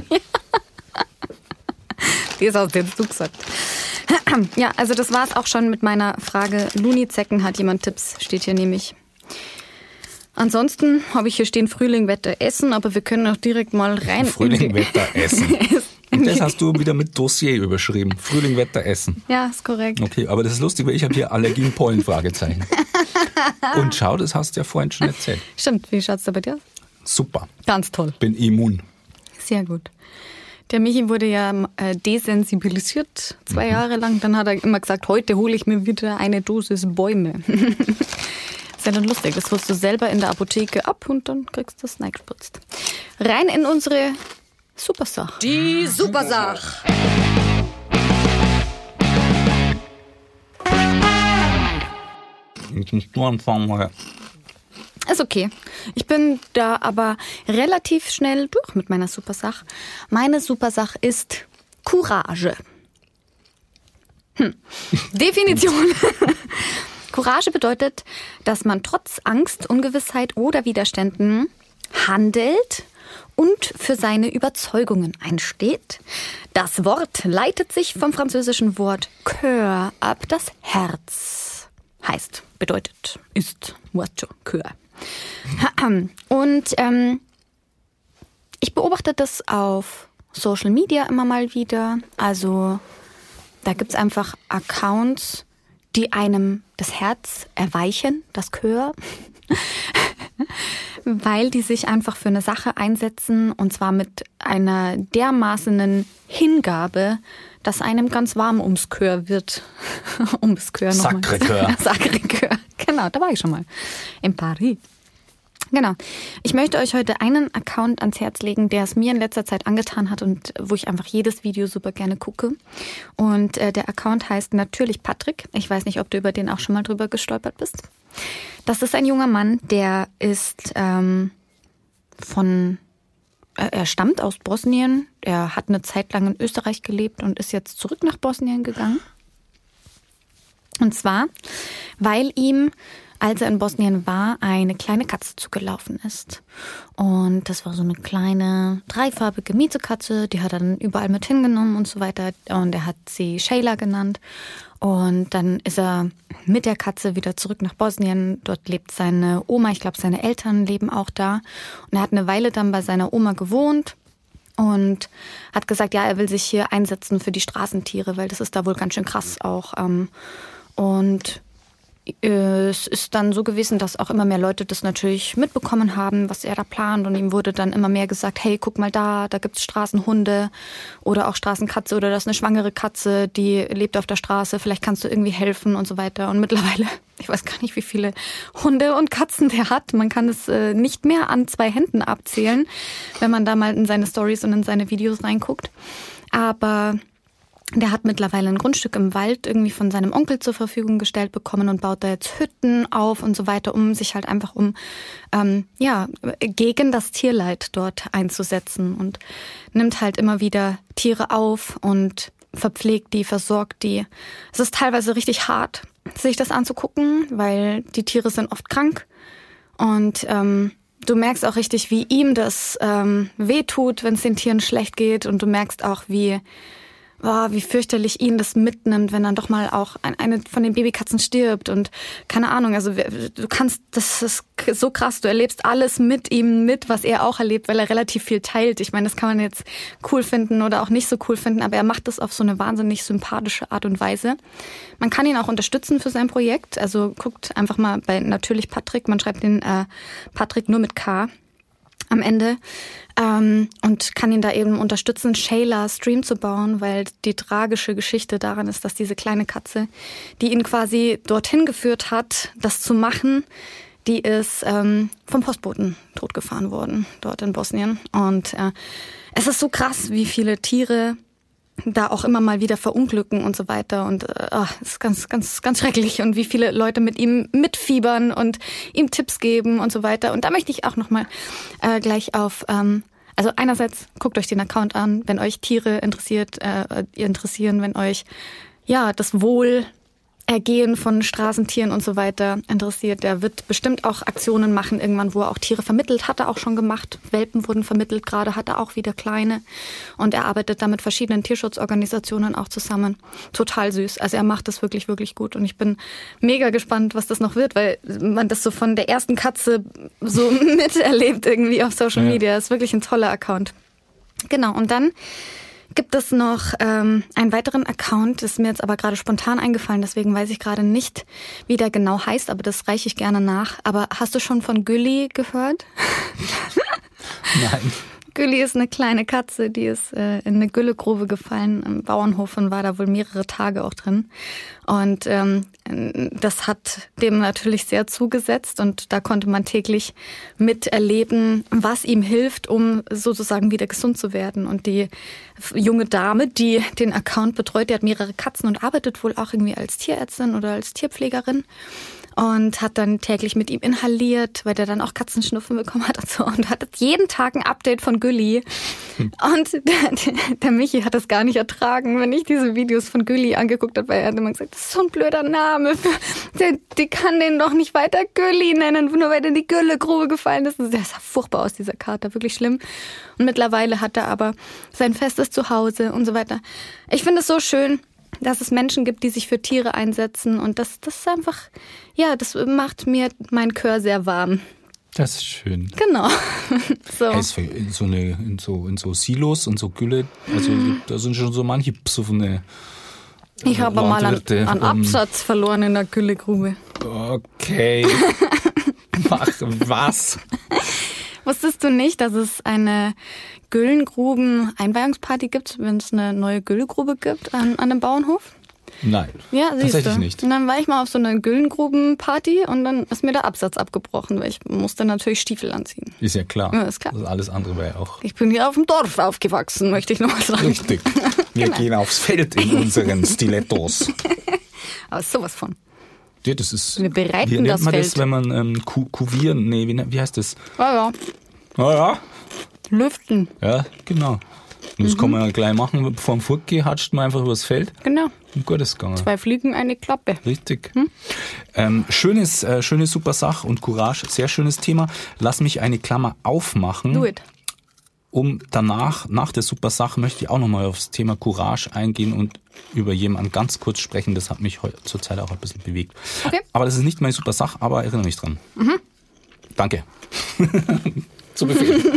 Die ist aus dem Zug gesagt. Ja, also das war's auch schon mit meiner Frage. Luni-Zecken, hat jemand Tipps? Steht hier nämlich. Ansonsten habe ich hier stehen Frühling, Wetter, Essen, aber wir können auch direkt mal rein. Frühling, in die- Wetter, Essen. Und das hast du wieder mit Dossier überschrieben. Frühling, Wetter, Essen. Ja, ist korrekt. Okay, aber das ist lustig, weil ich habe hier Allergien, Pollen, Fragezeichen. Und schau, das hast du ja vorhin schon erzählt. Stimmt, wie schaut's da bei dir aus? Super, Ganz toll. bin immun. Sehr gut. Der Michi wurde ja äh, desensibilisiert zwei Jahre lang. Dann hat er immer gesagt, heute hole ich mir wieder eine Dosis Bäume. Ist ja dann lustig. Das holst du selber in der Apotheke ab und dann kriegst du das reingespritzt. Rein in unsere Supersach. Die Supersach. nicht nur anfangen. Ist okay. Ich bin da aber relativ schnell durch mit meiner Supersach. Meine Supersach ist Courage. Hm. Definition. Courage bedeutet, dass man trotz Angst, Ungewissheit oder Widerständen handelt und für seine Überzeugungen einsteht. Das Wort leitet sich vom französischen Wort Cœur ab, das Herz heißt, bedeutet, ist, mucho, Cœur. Und ähm, ich beobachte das auf Social Media immer mal wieder. Also da gibt's einfach Accounts, die einem das Herz erweichen, das Cœur, weil die sich einfach für eine Sache einsetzen und zwar mit einer dermaßenen Hingabe, dass einem ganz warm ums Cœur wird. ums Cœur nochmal. Sacré-Cœur. Sacré-Cœur. Genau, da war ich schon mal. In Paris. Genau. Ich möchte euch heute einen Account ans Herz legen, der es mir in letzter Zeit angetan hat und wo ich einfach jedes Video super gerne gucke. Und äh, der Account heißt natürlich Patrick. Ich weiß nicht, ob du über den auch schon mal drüber gestolpert bist. Das ist ein junger Mann, der ist ähm, von, äh, er stammt aus Bosnien. Er hat eine Zeit lang in Österreich gelebt und ist jetzt zurück nach Bosnien gegangen. Und zwar, weil ihm, als er in Bosnien war, eine kleine Katze zugelaufen ist. Und das war so eine kleine, dreifarbige Miezekatze, die hat er dann überall mit hingenommen und so weiter. Und er hat sie Shayla genannt. Und dann ist er mit der Katze wieder zurück nach Bosnien. Dort lebt seine Oma, ich glaube seine Eltern leben auch da. Und er hat eine Weile dann bei seiner Oma gewohnt. Und hat gesagt, ja, er will sich hier einsetzen für die Straßentiere, weil das ist da wohl ganz schön krass auch. Und es ist dann so gewesen, dass auch immer mehr Leute das natürlich mitbekommen haben, was er da plant. Und ihm wurde dann immer mehr gesagt, hey, guck mal da, da gibt's Straßenhunde oder auch Straßenkatze oder das ist eine schwangere Katze, die lebt auf der Straße, vielleicht kannst du irgendwie helfen und so weiter. Und mittlerweile, ich weiß gar nicht, wie viele Hunde und Katzen der hat. Man kann es äh, nicht mehr an zwei Händen abzählen, wenn man da mal in seine Stories und in seine Videos reinguckt. Aber der hat mittlerweile ein Grundstück im Wald irgendwie von seinem Onkel zur Verfügung gestellt bekommen und baut da jetzt Hütten auf und so weiter, um sich halt einfach um ähm, ja gegen das Tierleid dort einzusetzen und nimmt halt immer wieder Tiere auf und verpflegt die, versorgt die. Es ist teilweise richtig hart, sich das anzugucken, weil die Tiere sind oft krank und ähm, du merkst auch richtig, wie ihm das ähm, wehtut, wenn es den Tieren schlecht geht und du merkst auch, wie Oh, wie fürchterlich ihn das mitnimmt, wenn dann doch mal auch eine von den Babykatzen stirbt und keine Ahnung, also du kannst, das ist so krass, du erlebst alles mit ihm mit, was er auch erlebt, weil er relativ viel teilt. Ich meine, das kann man jetzt cool finden oder auch nicht so cool finden, aber er macht das auf so eine wahnsinnig sympathische Art und Weise. Man kann ihn auch unterstützen für sein Projekt, also guckt einfach mal bei natürlich Patrick, man schreibt den äh, Patrick nur mit K am Ende ähm, und kann ihn da eben unterstützen, Shayla Stream zu bauen, weil die tragische Geschichte daran ist, dass diese kleine Katze, die ihn quasi dorthin geführt hat, das zu machen, die ist ähm, vom Postboten totgefahren worden, dort in Bosnien. Und äh, es ist so krass, wie viele Tiere da auch immer mal wieder verunglücken und so weiter und äh, es ist ganz, ganz, ganz schrecklich und wie viele Leute mit ihm mitfiebern und ihm Tipps geben und so weiter. Und da möchte ich auch nochmal äh, gleich auf, ähm, also einerseits guckt euch den Account an, wenn euch Tiere interessiert, äh, interessieren, wenn euch ja das Wohl Ergehen von Straßentieren und so weiter interessiert. Der wird bestimmt auch Aktionen machen irgendwann, wo er auch Tiere vermittelt. Hat er auch schon gemacht. Welpen wurden vermittelt, gerade hat er auch wieder kleine. Und er arbeitet da mit verschiedenen Tierschutzorganisationen auch zusammen. Total süß. Also er macht das wirklich, wirklich gut. Und ich bin mega gespannt, was das noch wird, weil man das so von der ersten Katze so miterlebt irgendwie auf Social Media. Ja. Das ist wirklich ein toller Account. Genau, und dann gibt es noch ähm, einen weiteren Account, das ist mir jetzt aber gerade spontan eingefallen, deswegen weiß ich gerade nicht, wie der genau heißt, aber das reiche ich gerne nach. Aber hast du schon von Gülli gehört? Nein. Gülli ist eine kleine Katze, die ist äh, in eine Güllegrube gefallen im Bauernhof und war da wohl mehrere Tage auch drin. Und ähm, das hat dem natürlich sehr zugesetzt und da konnte man täglich miterleben, was ihm hilft, um sozusagen wieder gesund zu werden. Und die junge Dame, die den Account betreut, die hat mehrere Katzen und arbeitet wohl auch irgendwie als Tierärztin oder als Tierpflegerin. und hat dann täglich mit ihm inhaliert, weil der dann auch Katzenschnupfen bekommen hat und so und hat jeden Tag ein Update von Gülli. Und der, der Michi hat das gar nicht ertragen, wenn ich diese Videos von Gülli angeguckt habe, weil er hat immer gesagt, das ist so ein blöder Name. Der, die kann den doch nicht weiter Gülli nennen, nur weil der in die Güllegrube gefallen ist. Der sah furchtbar aus, dieser Kater, wirklich schlimm. Und mittlerweile hat er aber sein festes Zuhause und so weiter. Ich finde es so schön, dass es Menschen gibt, die sich für Tiere einsetzen. Und das, das ist einfach, ja, das macht mir mein Chör sehr warm. Das ist schön. Genau. So. Hey, ist in, so eine, in, so, in so Silos und so Gülle, also da sind schon so manche besoffene äh, Ich habe mal einen, einen ähm, Absatz verloren in der Güllegrube. Okay. Mach was? Wusstest du nicht, dass es eine Güllengruben-Einweihungsparty gibt, wenn es eine neue Güllegrube gibt an, an einem Bauernhof? Nein, ja, tatsächlich nicht. Und dann war ich mal auf so einer Güllengruben-Party und dann ist mir der Absatz abgebrochen, weil ich musste natürlich Stiefel anziehen. Ist ja klar. Ja, ist klar. Also alles andere wäre ja auch... Ich bin hier auf dem Dorf aufgewachsen, möchte ich nochmal sagen. Richtig. Wir Genau. gehen aufs Feld in unseren Stilettos. Aber sowas von. Ja, das ist... Wir bereiten wie nennt das man Feld. das, wenn man ähm, ku kuvieren... Nee, wie, wie heißt das? Ja, ja. Ah ja. Lüften. Ja, genau. Und das mhm. kann man ja gleich machen, bevor man fortgeht, hatscht man einfach übers Feld. Genau. Und gut ist gegangen. Zwei Fliegen, eine Klappe. Richtig. Hm? Ähm, schönes, äh, schöne super Sache und Courage, sehr schönes Thema. Lass mich eine Klammer aufmachen. Do it. Um danach, nach der super Sache, möchte ich auch nochmal aufs Thema Courage eingehen und über jemanden ganz kurz sprechen. Das hat mich heute zurzeit auch ein bisschen bewegt. Okay. Aber das ist nicht meine super Sache, aber erinnere mich dran. Mhm. Danke. Zu Befehl.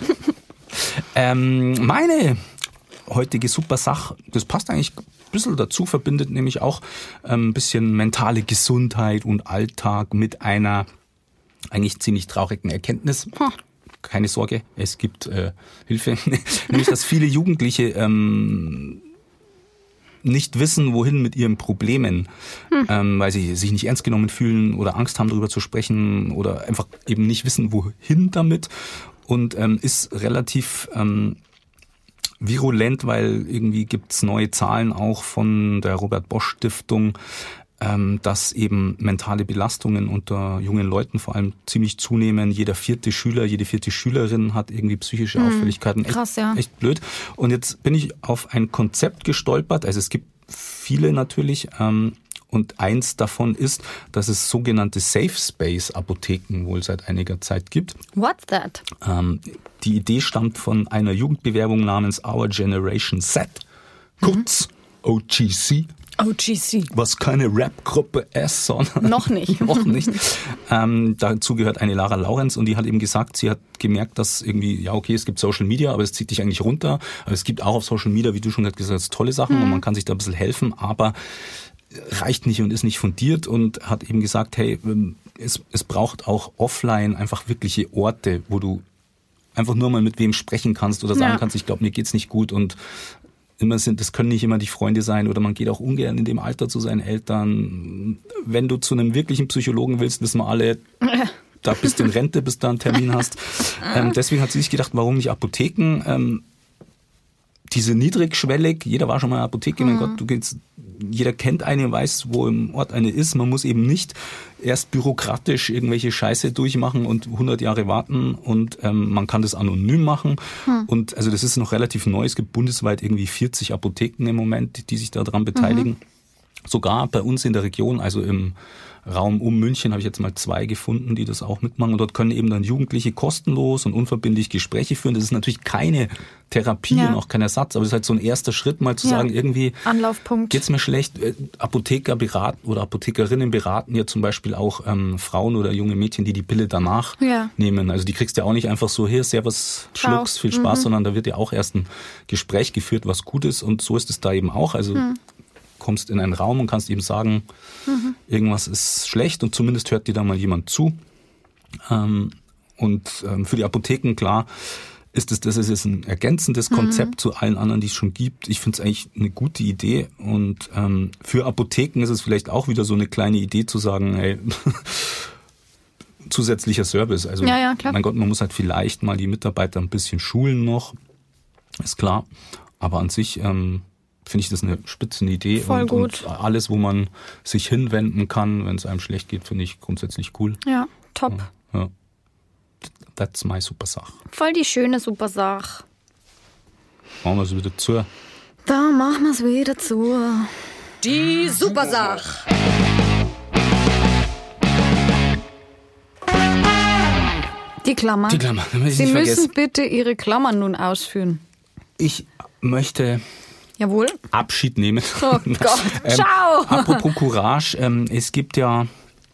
ähm, meine heutige super Sache, das passt eigentlich ein bisschen dazu, verbindet nämlich auch ein ähm, bisschen mentale Gesundheit und Alltag mit einer eigentlich ziemlich traurigen Erkenntnis. Hm. Keine Sorge, es gibt äh, Hilfe. Nämlich, dass viele Jugendliche ähm, nicht wissen, wohin mit ihren Problemen, hm. ähm, weil sie sich nicht ernst genommen fühlen oder Angst haben, darüber zu sprechen oder einfach eben nicht wissen, wohin damit. Und ähm, ist relativ ähm, virulent, weil irgendwie gibt's neue Zahlen auch von der Robert-Bosch-Stiftung, ähm, dass eben mentale Belastungen unter jungen Leuten vor allem ziemlich zunehmen. Jeder vierte Schüler, jede vierte Schülerin hat irgendwie psychische hm. Auffälligkeiten. Echt, Krass, ja. Echt blöd. Und jetzt bin ich auf ein Konzept gestolpert. Also es gibt viele natürlich. Ähm, Und eins davon ist, dass es sogenannte Safe Space Apotheken wohl seit einiger Zeit gibt. What's that? Ähm, die Idee stammt von einer Jugendbewerbung namens Our Generation Z, kurz mhm. O G C. O G C. Was keine Rap-Gruppe ist, sondern... Noch nicht. noch nicht. Ähm, dazu gehört eine Lara Laurenz und die hat eben gesagt, sie hat gemerkt, dass irgendwie, ja okay, es gibt Social Media, aber es zieht dich eigentlich runter. Aber es gibt auch auf Social Media, wie du schon gesagt hast, tolle Sachen mhm. und man kann sich da ein bisschen helfen, aber reicht nicht und ist nicht fundiert und hat eben gesagt, hey, es, es braucht auch offline einfach wirkliche Orte, wo du einfach nur mal mit wem sprechen kannst oder sagen ja. kannst, ich glaube, mir geht's nicht gut und immer sind, das können nicht immer die Freunde sein oder man geht auch ungern in dem Alter zu seinen Eltern. Wenn du zu einem wirklichen Psychologen willst, wissen wir alle, da bist du in Rente, bis du einen Termin hast. Ähm, deswegen hat sie sich gedacht, warum nicht Apotheken? Ähm, diese niedrigschwellig, jeder war schon mal in der Apotheke, mhm. mein Gott, du gehst, jeder kennt eine, weiß, wo im Ort eine ist. Man muss eben nicht erst bürokratisch irgendwelche Scheiße durchmachen und hundert Jahre warten und ähm, man kann das anonym machen. Mhm. Und also das ist noch relativ neu. Es gibt bundesweit irgendwie vierzig Apotheken im Moment, die sich daran beteiligen. Mhm. Sogar bei uns in der Region, also im Raum um München, habe ich jetzt mal zwei gefunden, die das auch mitmachen. Und dort können eben dann Jugendliche kostenlos und unverbindlich Gespräche führen. Das ist natürlich keine Therapie ja. und auch kein Ersatz, aber es ist halt so ein erster Schritt, mal zu ja. sagen, irgendwie Anlaufpunkt. Geht's mir schlecht. Apotheker beraten oder Apothekerinnen beraten ja zum Beispiel auch ähm, Frauen oder junge Mädchen, die die Pille danach ja. nehmen. Also die kriegst du ja auch nicht einfach so, hier, servus, schlucks, viel Spaß, mhm. sondern da wird ja auch erst ein Gespräch geführt, was gut ist. Und so ist es da eben auch. Also mhm. kommst in einen Raum und kannst eben sagen, mhm. irgendwas ist schlecht und zumindest hört dir da mal jemand zu. Ähm, und ähm, für die Apotheken, klar, ist es, das ist jetzt ein ergänzendes mhm. Konzept zu allen anderen, die es schon gibt. Ich finde es eigentlich eine gute Idee und ähm, für Apotheken ist es vielleicht auch wieder so eine kleine Idee zu sagen, hey, zusätzlicher Service. Also ja, ja, klar. Mein Gott, man muss halt vielleicht mal die Mitarbeiter ein bisschen schulen noch, ist klar. Aber an sich ähm, finde ich das eine Spitzenidee. Voll und, gut. Und alles, wo man sich hinwenden kann, wenn es einem schlecht geht, finde ich grundsätzlich cool. Ja, top. Ja, ja. That's my super Sache. Voll die schöne super Sache. Machen wir es wieder zu. Da machen wir es wieder zu. Die super Sache. Die Klammer. Die Klammer, damit ich Sie nicht müssen vergesse. bitte Ihre Klammern nun ausführen. Ich möchte Jawohl. Abschied nehmen. Oh Gott, ciao. Apropos Courage, ähm, es gibt ja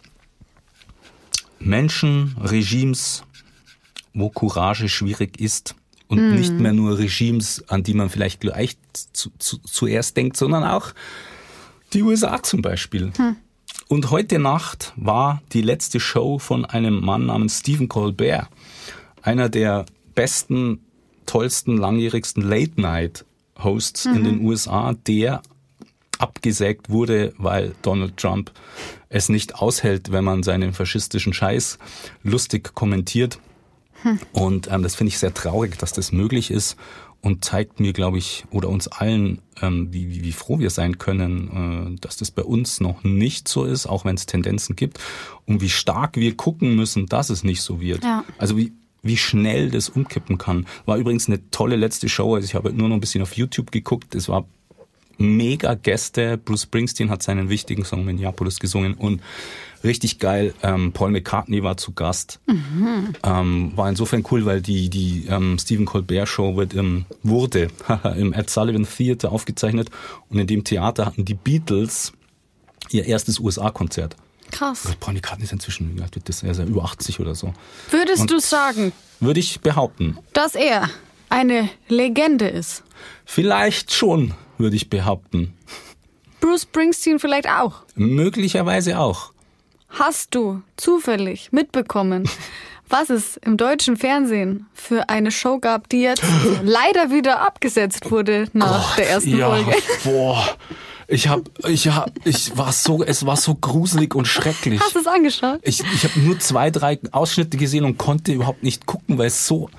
Menschen, Regimes, wo Courage schwierig ist und mm. nicht mehr nur Regimes, an die man vielleicht gleich zu, zu, zuerst denkt, sondern auch die U S A zum Beispiel. Hm. Und heute Nacht war die letzte Show von einem Mann namens Stephen Colbert, einer der besten, tollsten, langjährigsten Late-Night-Hosts mhm. in den U S A, der abgesägt wurde, weil Donald Trump es nicht aushält, wenn man seinen faschistischen Scheiß lustig kommentiert. Hm. Und ähm, das finde ich sehr traurig, dass das möglich ist und zeigt mir, glaube ich, oder uns allen, ähm, wie, wie, wie froh wir sein können, äh, dass das bei uns noch nicht so ist, auch wenn es Tendenzen gibt und wie stark wir gucken müssen, dass es nicht so wird. Ja. Also wie wie schnell das umkippen kann. War übrigens eine tolle letzte Show, also ich habe nur noch ein bisschen auf YouTube geguckt, es war mega Gäste. Bruce Springsteen hat seinen wichtigen Song Minneapolis gesungen und richtig geil. Ähm, Paul McCartney war zu Gast. Mhm. Ähm, war insofern cool, weil die die ähm, Stephen Colbert Show wird, ähm, wurde im Ed Sullivan Theater aufgezeichnet und in dem Theater hatten die Beatles ihr erstes U S A-Konzert. Krass. Paul McCartney ist inzwischen, wie alt wird das? Er ist ja über achtzig oder so. Würdest und du sagen, würde ich behaupten, dass er eine Legende ist? Vielleicht schon, würde ich behaupten. Bruce Springsteen vielleicht auch? Möglicherweise auch. Hast du zufällig mitbekommen, was es im deutschen Fernsehen für eine Show gab, die jetzt leider wieder abgesetzt wurde nach Gott, der ersten ja, Folge? Boah, ich hab, ich hab, ich war so, es war so gruselig und schrecklich. Hast du es angeschaut? Ich, ich habe nur zwei, drei Ausschnitte gesehen und konnte überhaupt nicht gucken, weil es so,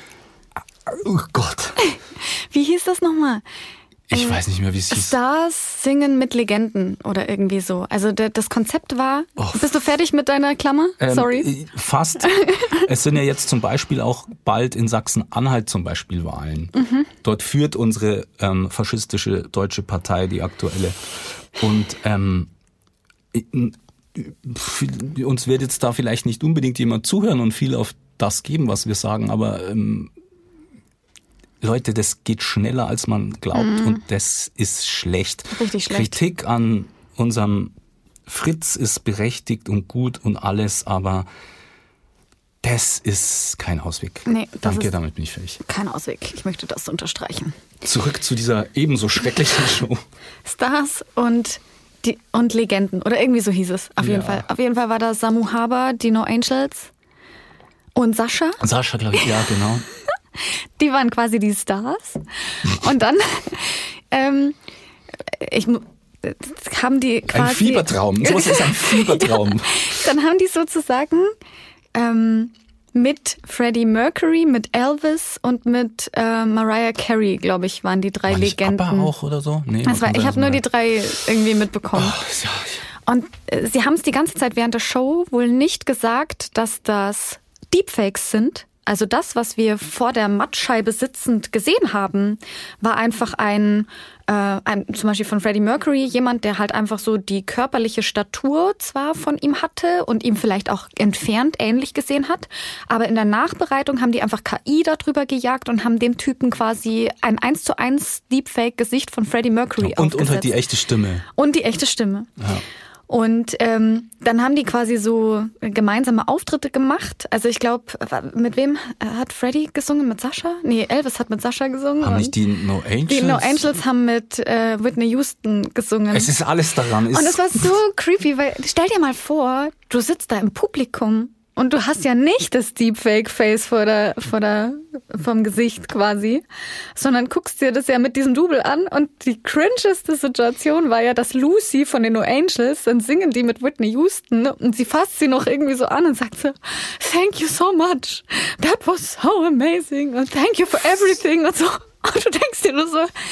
oh Gott. Wie hieß das nochmal? Ich weiß nicht mehr, wie es hieß. Stars singen mit Legenden oder irgendwie so. Also der, das Konzept war... Oh. Bist du fertig mit deiner Klammer? Ähm, Sorry. Fast. Es sind ja jetzt zum Beispiel auch bald in Sachsen-Anhalt zum Beispiel Wahlen. Mhm. Dort führt unsere ähm, faschistische deutsche Partei, die aktuelle. Und ähm, uns wird jetzt da vielleicht nicht unbedingt jemand zuhören und viel auf das geben, was wir sagen, aber... Ähm, Leute, das geht schneller, als man glaubt mhm. und das ist schlecht. Richtig schlecht. Kritik an unserem Fritz ist berechtigt und gut und alles, aber das ist kein Ausweg. Nee, das Danke, ist damit bin ich fertig. Kein Ausweg. Ich möchte das unterstreichen. Zurück zu dieser ebenso schrecklichen Show. Stars und die und Legenden oder irgendwie so hieß es. Auf jeden Ja. Fall. Auf jeden Fall war da Samu Haber, die No Angels und Sascha. Sascha, glaube ich, ja, genau. Die waren quasi die Stars. Und dann ähm, ich, haben die quasi... Ein Fiebertraum. So ist es ein Fiebertraum. Ja. Dann haben die sozusagen ähm, mit Freddie Mercury, mit Elvis und mit äh, Mariah Carey, glaube ich, waren die drei war nicht Legenden. ABBA auch oder so? Nee, das war, ich habe nur die drei irgendwie mitbekommen. Oh, ja, ja. Und äh, sie haben es die ganze Zeit während der Show wohl nicht gesagt, dass das Deepfakes sind. Also das, was wir vor der Mattscheibe sitzend gesehen haben, war einfach ein, äh, ein, zum Beispiel von Freddie Mercury, jemand, der halt einfach so die körperliche Statur zwar von ihm hatte und ihm vielleicht auch entfernt ähnlich gesehen hat, aber in der Nachbereitung haben die einfach K I darüber gejagt und haben dem Typen quasi ein eins zu eins Deepfake-Gesicht von Freddie Mercury und, aufgesetzt. Und halt die echte Stimme. Und die echte Stimme. Ja. Und ähm, dann haben die quasi so gemeinsame Auftritte gemacht. Also ich glaube, mit wem hat Freddie gesungen? Mit Sascha? Nee, Elvis hat mit Sascha gesungen. Haben nicht die No Angels? Die No Angels haben mit äh, Whitney Houston gesungen. Es ist alles daran. Und es war so creepy, weil stell dir mal vor, du sitzt da im Publikum und du hast ja nicht das Deepfake-Face vor der, vor der, vom Gesicht quasi, sondern guckst dir das ja mit diesem Double an und die cringeste Situation war ja, dass Lucy von den No Angels, dann singen die mit Whitney Houston und sie fasst sie noch irgendwie so an und sagt so, thank you so much, that was so amazing and thank you for everything und so. Und du denkst dir nur so,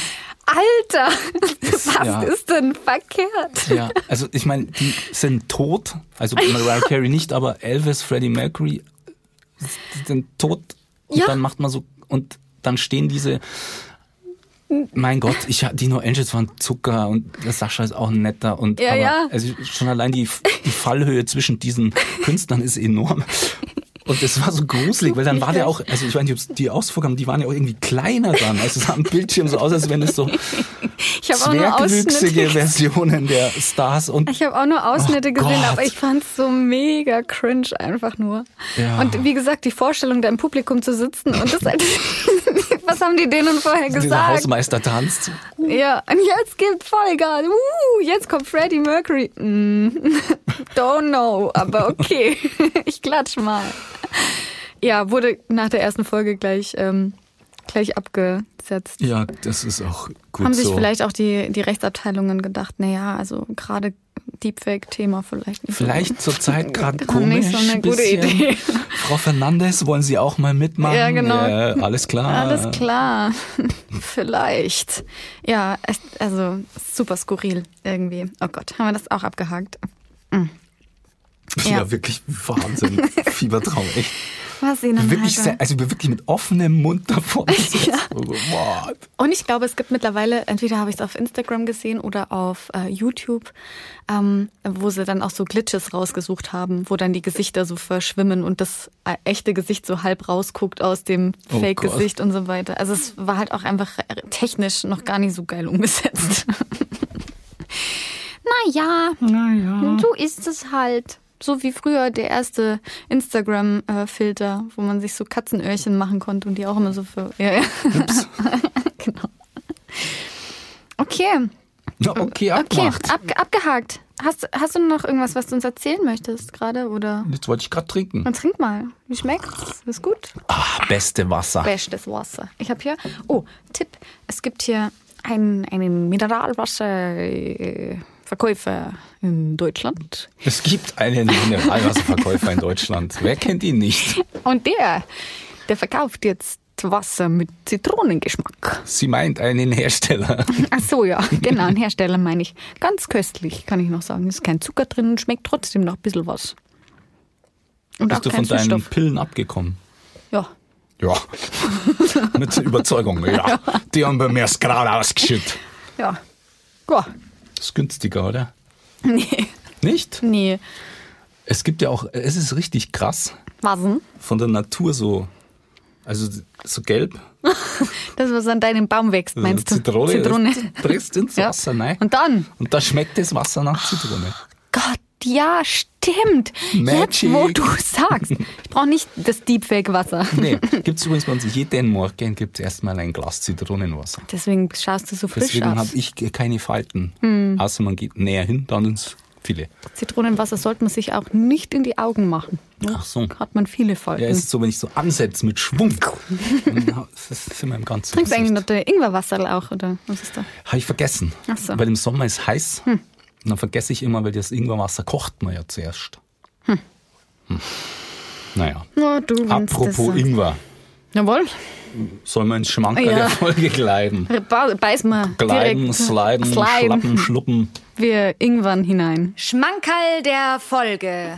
Alter, Es- was ja. ist denn verkehrt? Ja, also ich meine, die sind tot, also Mariah Carey nicht, aber Elvis, Freddie Mercury die sind tot und Ja. dann macht man so, und dann stehen diese, mein Gott, ich die No Angels waren Zucker und der Sascha ist auch netter und Ja, aber, ja. also schon allein die, die Fallhöhe zwischen diesen Künstlern ist enorm. Und das war so gruselig, weil dann war der auch, also ich weiß nicht, ob die Ausdruck haben, die waren ja auch irgendwie kleiner dann. Also es sah am Bildschirm so aus, als wenn es so Ich habe auch nur zwergwüchsige Ausschnitte, Versionen der Stars und ich habe auch nur Ausschnitte Oh gesehen, Gott. aber ich fand's so mega cringe einfach nur. Ja. Und wie gesagt, die Vorstellung, da im Publikum zu sitzen und das halt, was haben die denen vorher dieser gesagt? Hausmeister tanzt. Ja, und jetzt gibt Vollgas. Uh, jetzt kommt Freddie Mercury. Mm, don't know, aber okay. Ich klatsch mal. Ja, wurde nach der ersten Folge gleich, ähm, gleich abgesetzt. Ja, das ist auch gut Haben sich so. vielleicht auch die, die Rechtsabteilungen gedacht, naja, also gerade Deepfake-Thema vielleicht nicht Vielleicht so. zurzeit gerade Gar komisch. nicht so eine gute bisschen. Idee. Frau Fernandes, wollen Sie auch mal mitmachen? Ja, genau. Äh, alles klar. Alles klar. Vielleicht. Ja, es- also super skurril irgendwie. Oh Gott, haben wir das auch abgehakt? Ja, Ja. wirklich Wahnsinn. Fiebertraum, echt. Was ihnen Wirklich, halt, sehr, also wirklich mit offenem Mund davon. Ja. Wow. Und ich glaube, es gibt mittlerweile, entweder habe ich es auf Instagram gesehen oder auf äh, YouTube, ähm, wo sie dann auch so Glitches rausgesucht haben, wo dann die Gesichter so verschwimmen und das äh, echte Gesicht so halb rausguckt aus dem Oh Fake-Gesicht und so weiter. Also es war halt auch einfach technisch noch gar nicht so geil umgesetzt. Naja, Naja. so ist es halt. So wie früher der erste Instagram-Filter, wo man sich so Katzenöhrchen machen konnte und die auch immer so für... Ja, ja. Genau. Okay. Ja, okay, Okay, abgemacht. ab, abgehakt. Hast, hast du noch irgendwas, was du uns erzählen möchtest gerade? Oder? Jetzt wollte ich gerade trinken. Na, trink mal. Wie schmeckt's? Ist gut? Ah, beste Wasser. Bestes Wasser. Ich habe hier... Oh, Tipp. Es gibt hier einen, einen Mineralwasserverkäufer in Deutschland. Es gibt einen Mineralwasserverkäufer in Deutschland. Wer kennt ihn nicht? Und der, der verkauft jetzt Wasser mit Zitronengeschmack. Sie meint einen Hersteller. Ach so, ja, genau, ein Hersteller meine ich. Ganz köstlich, kann ich noch sagen. Ist kein Zucker drin, schmeckt trotzdem noch ein bisschen was. Und Bist auch du kein von deinen Süßstoff. Pillen abgekommen? Ja. Ja. Mit Überzeugung, ja. Die haben bei mir das Grad ausgeschüttet. Ja. Ja. Das ist günstiger, oder? Nee. Nicht? Nee. Es gibt ja auch, es ist richtig krass, Was denn? von der Natur so, also so gelb. Das, was an deinem Baum wächst, meinst du? Zitrone. Zitrone. Das presst ins Ja. Wasser, nein. Und dann? Und da schmeckt das Wasser nach Zitrone. Gott, ja, stimmt. Magic. Jetzt, wo du sagst. Ich brauche nicht das Deepfake-Wasser. Nee, gibt es übrigens bei uns jeden Morgen gibt's erstmal ein Glas Zitronenwasser. Deswegen schaust du so frisch Deswegen habe aus. ich keine Falten. Außer man geht näher hin, dann ins viele. Zitronenwasser sollte man sich auch nicht in die Augen machen. Ach so. Hat man viele Falten. Ja, es ist so, wenn ich so ansetze mit Schwung. dann ist es in meinem ganzen Trinkst du eigentlich noch Gesicht. der Ingwerwasser auch, oder was ist da? Habe ich vergessen. Ach so. Weil im Sommer ist heiß. Und dann vergesse ich immer, weil das Ingwerwasser kocht man ja zuerst. Hm. Naja. Oh, du wenn's das Apropos sagst. Ingwer. Jawohl. Soll man ins Schmankerl Ja. der Folge gleiten? Ba- Beiß mal. Gleiten, direkt. sliden, Sliden. schlappen, schluppen. Wir Ingwern hinein. Schmankerl der Folge.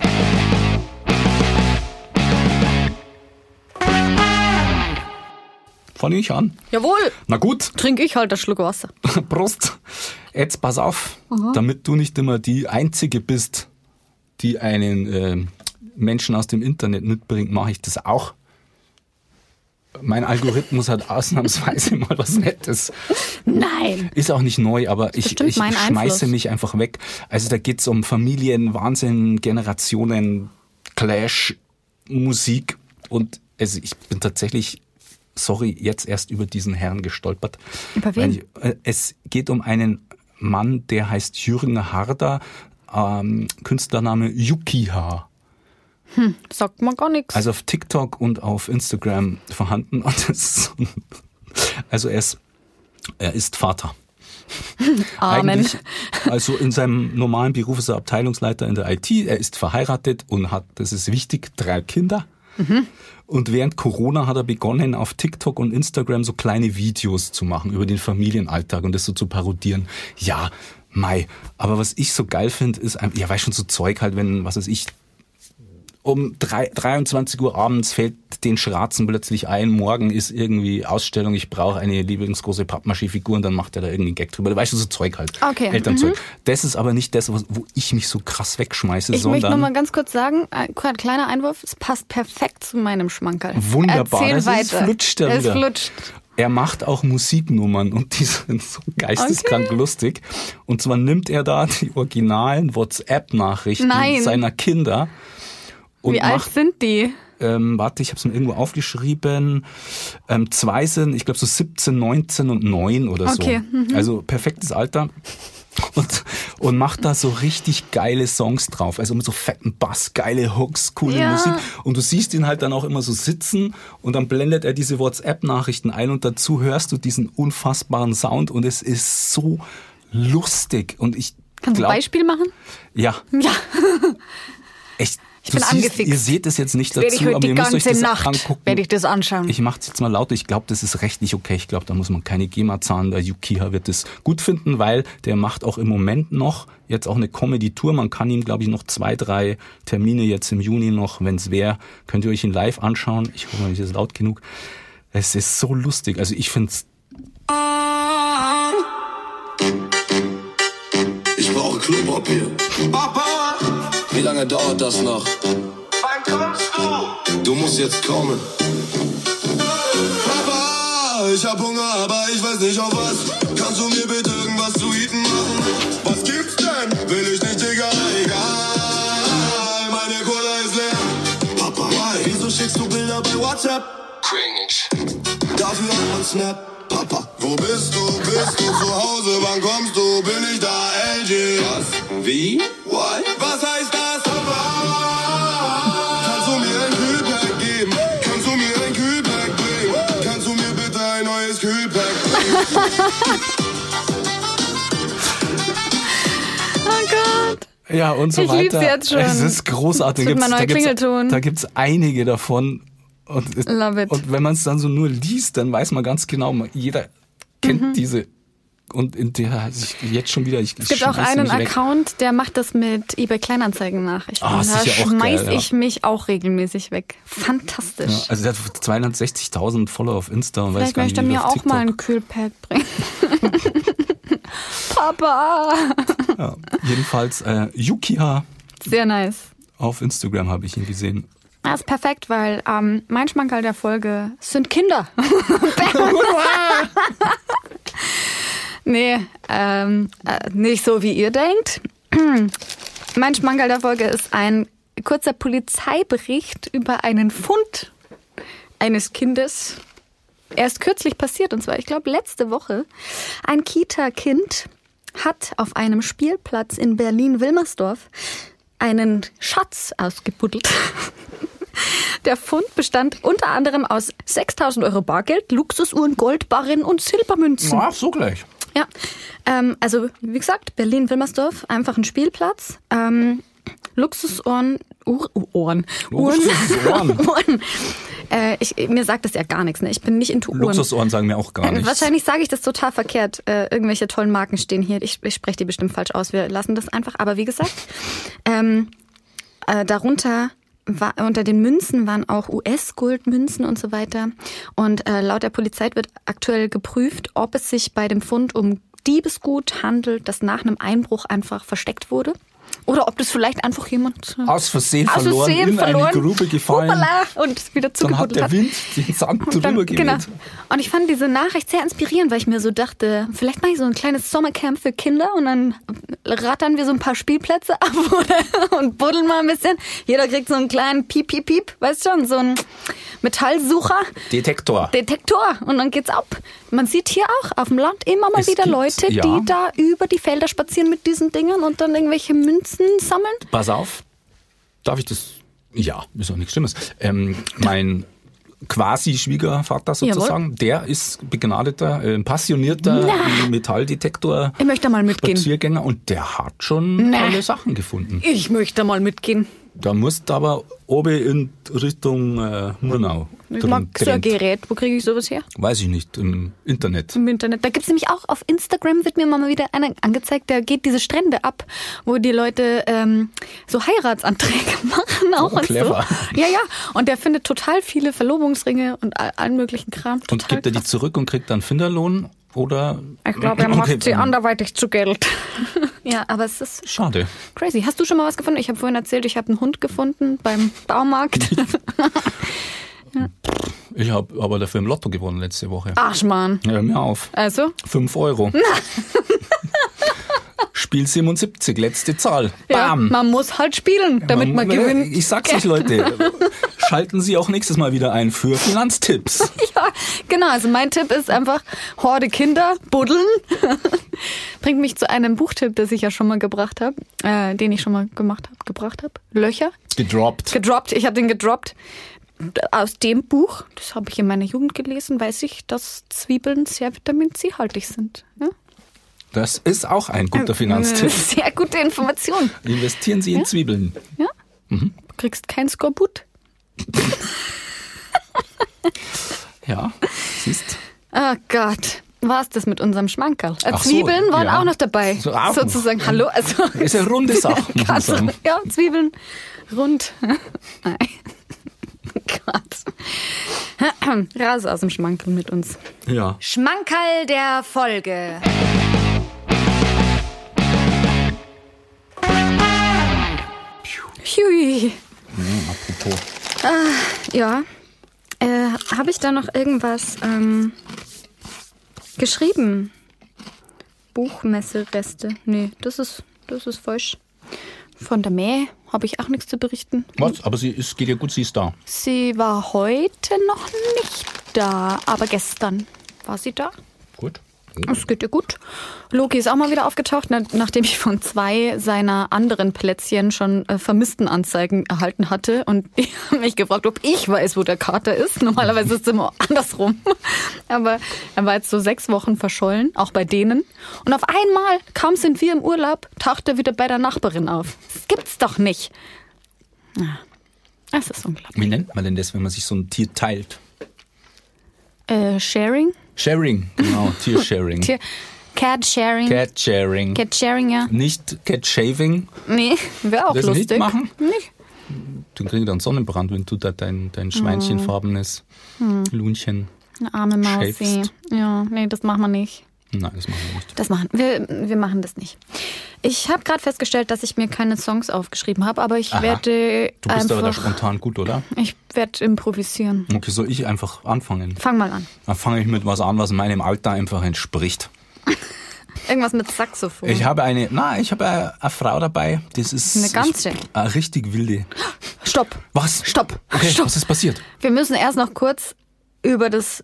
Fange ich an? Jawohl. Na gut, Trink ich halt einen Schluck Wasser. Prost. Jetzt pass auf, damit du nicht immer die Einzige bist, die einen äh, Menschen aus dem Internet mitbringt, mache ich das auch. Mein Algorithmus hat ausnahmsweise mal was Nettes. Nein. Ist auch nicht neu, aber ich, bestimmt ich mein schmeiße Einfluss. mich einfach weg. Also da geht's um Familien, Wahnsinn, Generationen, Clash, Musik und also ich bin tatsächlich, sorry, jetzt erst über diesen Herrn gestolpert. Über wen? Weil ich, äh, es geht um einen Mann, der heißt Jürgen Harder, ähm, Künstlername Yukiha. Sagt man gar nichts. Also auf TikTok und auf Instagram vorhanden. Und das ist so, also er ist, er ist Vater. Amen. Eigentlich, also in seinem normalen Beruf ist er Abteilungsleiter in der I T. Er ist verheiratet und hat, das ist wichtig, drei Kinder. Und während Corona hat er begonnen, auf TikTok und Instagram so kleine Videos zu machen über den Familienalltag und das so zu parodieren. Ja, mei. Aber was ich so geil finde, ist, ja, weißt schon, so Zeug halt, wenn, was weiß ich, um drei, dreiundzwanzig Uhr abends fällt den Schratzen plötzlich ein, morgen ist irgendwie Ausstellung, ich brauche eine lieblingsgroße Pappmaché-Figur und dann macht er da irgendwie einen Gag drüber. Weißt du, so Zeug halt. Okay. Elternzeug. Mhm. Das ist aber nicht das, wo ich mich so krass wegschmeiße, ich sondern... Ich möchte noch mal ganz kurz sagen, ein kleiner Einwurf, es passt perfekt zu meinem Schmankerl. Wunderbar, Erzähl das weiter. ist, flutscht er es wieder. flutscht. Er macht auch Musiknummern und die sind so geisteskrank okay. lustig. Und zwar nimmt er da die originalen WhatsApp-Nachrichten Nein. seiner Kinder. Und Wie alt macht, sind die? Ähm, warte, ich habe es mir irgendwo aufgeschrieben. Ähm, zwei sind, ich glaube so siebzehn, neunzehn und neun oder so. Okay. Mhm. Also perfektes Alter. Und, und macht da so richtig geile Songs drauf. Also mit so fetten Bass, geile Hooks, coole ja. Musik. Und du siehst ihn halt dann auch immer so sitzen und dann blendet er diese WhatsApp-Nachrichten ein und dazu hörst du diesen unfassbaren Sound und es ist so lustig. Und ich Kannst glaub, du ein Beispiel machen? Ja. Ja. Echt. Ich bin siehst, angefixt. Ihr seht es jetzt nicht werde dazu, ich heute aber die ihr müsst euch ganze das Nacht angucken. werde ich das anschauen. Ich mache es jetzt mal lauter. Ich glaube, das ist rechtlich okay. Ich glaube, da muss man keine GEMA zahlen. Der Yukiya wird es gut finden, weil der macht auch im Moment noch jetzt auch eine Comedy-Tour. Man kann ihm, glaube ich, noch zwei, drei Termine jetzt im Juni noch, wenn es wäre, könnt ihr euch ihn live anschauen. Ich hoffe mal, es ist laut genug. Es ist so lustig. Also ich finde es... Ich brauche Klopapier. Papa! Wie lange dauert das noch? Wann kommst du? Du musst jetzt kommen. Papa, ich hab Hunger, aber ich weiß nicht auf was. Kannst du mir bitte irgendwas zu eaten machen? Was gibt's denn? Will ich nicht, Digga, egal. Meine Cola ist leer. Papa, why? Wieso schickst du Bilder bei WhatsApp? Cringe. Dafür hat man Snap. Papa, wo bist du? Bist du zu Hause? Wann kommst du? Bin ich da, L G? Was? Wie? Why? Was heißt das? Papa! Kannst du mir ein Kühlpack geben? Kannst du mir ein Kühlpack bringen? Kannst du mir bitte ein neues Kühlpack bringen? Oh Gott. Ja, und so ich weiter. Ich lieb's jetzt schon. Es ist großartig. Das wird mein neuer Klingelton. Da gibt's einige davon. Und, Love it. und wenn man es dann so nur liest, dann weiß man ganz genau, jeder kennt mhm. diese. Und in der ich jetzt schon wieder. Ich, es gibt auch einen Account, der macht das mit eBay Kleinanzeigen nach. Ich ah, bin, da ja schmeiß geil, ja. ich mich auch regelmäßig weg. Fantastisch. Ja, also der hat zweihundertsechzigtausend Follower auf Insta und Vielleicht weiß gar nicht, möchte er wie mir auch TikTok. mal einen Kühlpack bringen. Papa! Ja, jedenfalls äh, Yukiya. Sehr nice. Auf Instagram habe ich ihn gesehen. Das ist perfekt, weil ähm, mein Schmankerl der Folge sind Kinder. nee, ähm, äh, nicht so wie ihr denkt. Mein Schmankerl der Folge ist ein kurzer Polizeibericht über einen Fund eines Kindes. Erst kürzlich passiert, und zwar, ich glaube, letzte Woche. Ein Kita-Kind hat auf einem Spielplatz in Berlin-Wilmersdorf einen Schatz ausgebuddelt. Der Fund bestand unter anderem aus sechstausend Euro Bargeld, Luxusuhren, Goldbarren und Silbermünzen. Ach, so gleich. Ja, ähm, also wie gesagt, Berlin-Wilmersdorf, einfach ein Spielplatz. Ähm, Luxusohren, Uhr, Ohren, Uhren, Luxusohren. Uhren. Äh, ich, mir sagt das ja gar nichts, ne? Ich bin nicht into Uhren. Luxusohren sagen mir auch gar nichts. Wahrscheinlich sage ich das total verkehrt. Äh, irgendwelche tollen Marken stehen hier. Ich, ich spreche die bestimmt falsch aus. Wir lassen das einfach. Aber wie gesagt, ähm, äh, darunter war, unter den Münzen waren auch U S-Goldmünzen und so weiter. Und äh, laut der Polizei wird aktuell geprüft, ob es sich bei dem Fund um Diebesgut handelt, das nach einem Einbruch einfach versteckt wurde. Oder ob das vielleicht einfach jemand aus Versehen aus verloren, Versehen in verloren, eine Grube gefallen. Hupala, und wieder zugebuddelt hat. Dann hat der Wind den Sand drüber geweht. Genau. Und ich fand diese Nachricht sehr inspirierend, weil ich mir so dachte, vielleicht mache ich so ein kleines Sommercamp für Kinder und dann rattern wir so ein paar Spielplätze ab und buddeln mal ein bisschen. Jeder kriegt so einen kleinen Piep, Piep, Piep, weißt du schon, so einen Metallsucher. Detektor. Detektor. Und dann geht's ab. Man sieht hier auch auf dem Land immer mal es wieder gibt, Leute, ja. die da über die Felder spazieren mit diesen Dingern und dann irgendwelche Münzen sammeln. Pass auf. Darf ich das? Ja, ist auch nichts Schlimmes. Ähm, mein quasi Schwiegervater sozusagen, Jawohl. Der ist begnadeter, äh, passionierter Na. Metalldetektor. Ich möchte mal mitgehen. Spaziergänger und der hat schon Na. tolle Sachen gefunden. Ich möchte mal mitgehen. Da musst du aber oben in Richtung äh, Murnau. Ich mag so ein Gerät. Wo kriege ich sowas her? Weiß ich nicht, im Internet. Im Internet. Da gibt's nämlich auch auf Instagram, wird mir mal wieder einer angezeigt, da geht diese Strände ab, wo die Leute ähm, so Heiratsanträge machen auch Oh, und clever. so. Ja, ja. Und der findet total viele Verlobungsringe und all- allen möglichen Kram. Total Und gibt er die krass. zurück und kriegt dann Finderlohn? Oder? Ich glaube, er macht Okay, sie ähm, anderweitig zu Geld. Ja, aber es ist Schade. crazy. Hast du schon mal was gefunden? Ich habe vorhin erzählt, ich habe einen Hund gefunden beim Baumarkt. Ich habe aber dafür im Lotto gewonnen letzte Woche. Arschmann. Hör mir auf. Also? Fünf Euro. Spiel siebenundsiebzig, letzte Zahl. Ja, Bam. man muss halt spielen, damit man gewinnt. Ich sag's euch, Leute. Schalten Sie auch nächstes Mal wieder ein für Finanztipps. Ja, genau. Also mein Tipp ist einfach Horde Kinder, buddeln. Bringt mich zu einem Buchtipp, das ich ja schon mal gebracht habe, äh, den ich schon mal gemacht habe, gebracht habe. Löcher. Gedroppt. Gedroppt. Ich habe den gedroppt. Aus dem Buch, das habe ich in meiner Jugend gelesen, weiß ich, dass Zwiebeln sehr Vitamin C-haltig sind. Ja? Das ist auch ein guter Finanztipp. Sehr gute Information. Investieren Sie in Ja? Zwiebeln. Ja? Du kriegst kein Skorbut. Ja, siehst. Oh Gott. War's das mit unserem Schmankerl? Äh, Ach so, Zwiebeln waren ja. auch noch dabei. So, auch. sozusagen. Hallo. Also, Ist eine runde Sache, muss man sagen. Ja, Zwiebeln rund. Nein. Gott. Raus aus dem Schmankerl mit uns. Ja. Schmankerl der Folge. Hui. Hm, apropos. Ja. Äh, habe ich da noch irgendwas ähm, geschrieben? Buchmessereste. Nee, das ist, das ist falsch. Von der Mäh habe ich auch nichts zu berichten. Was? Aber sie, es geht ja gut, sie ist da. Sie war heute noch nicht da, aber gestern war sie da. Gut. Es geht ihr gut. Loki ist auch mal wieder aufgetaucht, na- nachdem ich von zwei seiner anderen Plätzchen schon äh, Vermisstenanzeigen erhalten hatte. Und ich habe mich gefragt, ob ich weiß, wo der Kater ist. Normalerweise ist es immer andersrum. Aber er war jetzt so sechs Wochen verschollen, auch bei denen. Und auf einmal, kaum sind wir im Urlaub, taucht er wieder bei der Nachbarin auf. Das gibt's doch nicht. Ja, das ist unglaublich. Wie nennt man denn das, wenn man sich so ein Tier teilt? Äh, Sharing? Sharing, genau, Tiersharing. Tier- Cat Sharing. Cat Sharing. Cat Sharing, ja. Nicht Cat Shaving. Nee, wäre auch Das lustig. nicht machen? Nicht? Du kriegst dann Sonnenbrand, wenn du da dein, dein schweinchenfarbenes Lunchen. Eine arme Mausi. Shavest. Ja, nee, das machen wir nicht. Nein, das machen wir nicht. Das machen wir, wir machen das nicht. Ich habe gerade festgestellt, dass ich mir keine Songs aufgeschrieben habe, aber ich Aha. werde Du bist aber da einfach, spontan gut, oder? ich werde improvisieren. Okay, soll ich einfach anfangen? Fang mal an. Dann fange ich mit was an, was meinem Alter einfach entspricht. Irgendwas mit Saxophon. Ich habe eine, na, ich habe eine, eine Frau dabei, das ist Eine ganze? Ich, eine richtig wilde. Stopp. Was? Stopp. Okay, Stopp. was ist passiert? Wir müssen erst noch kurz über das.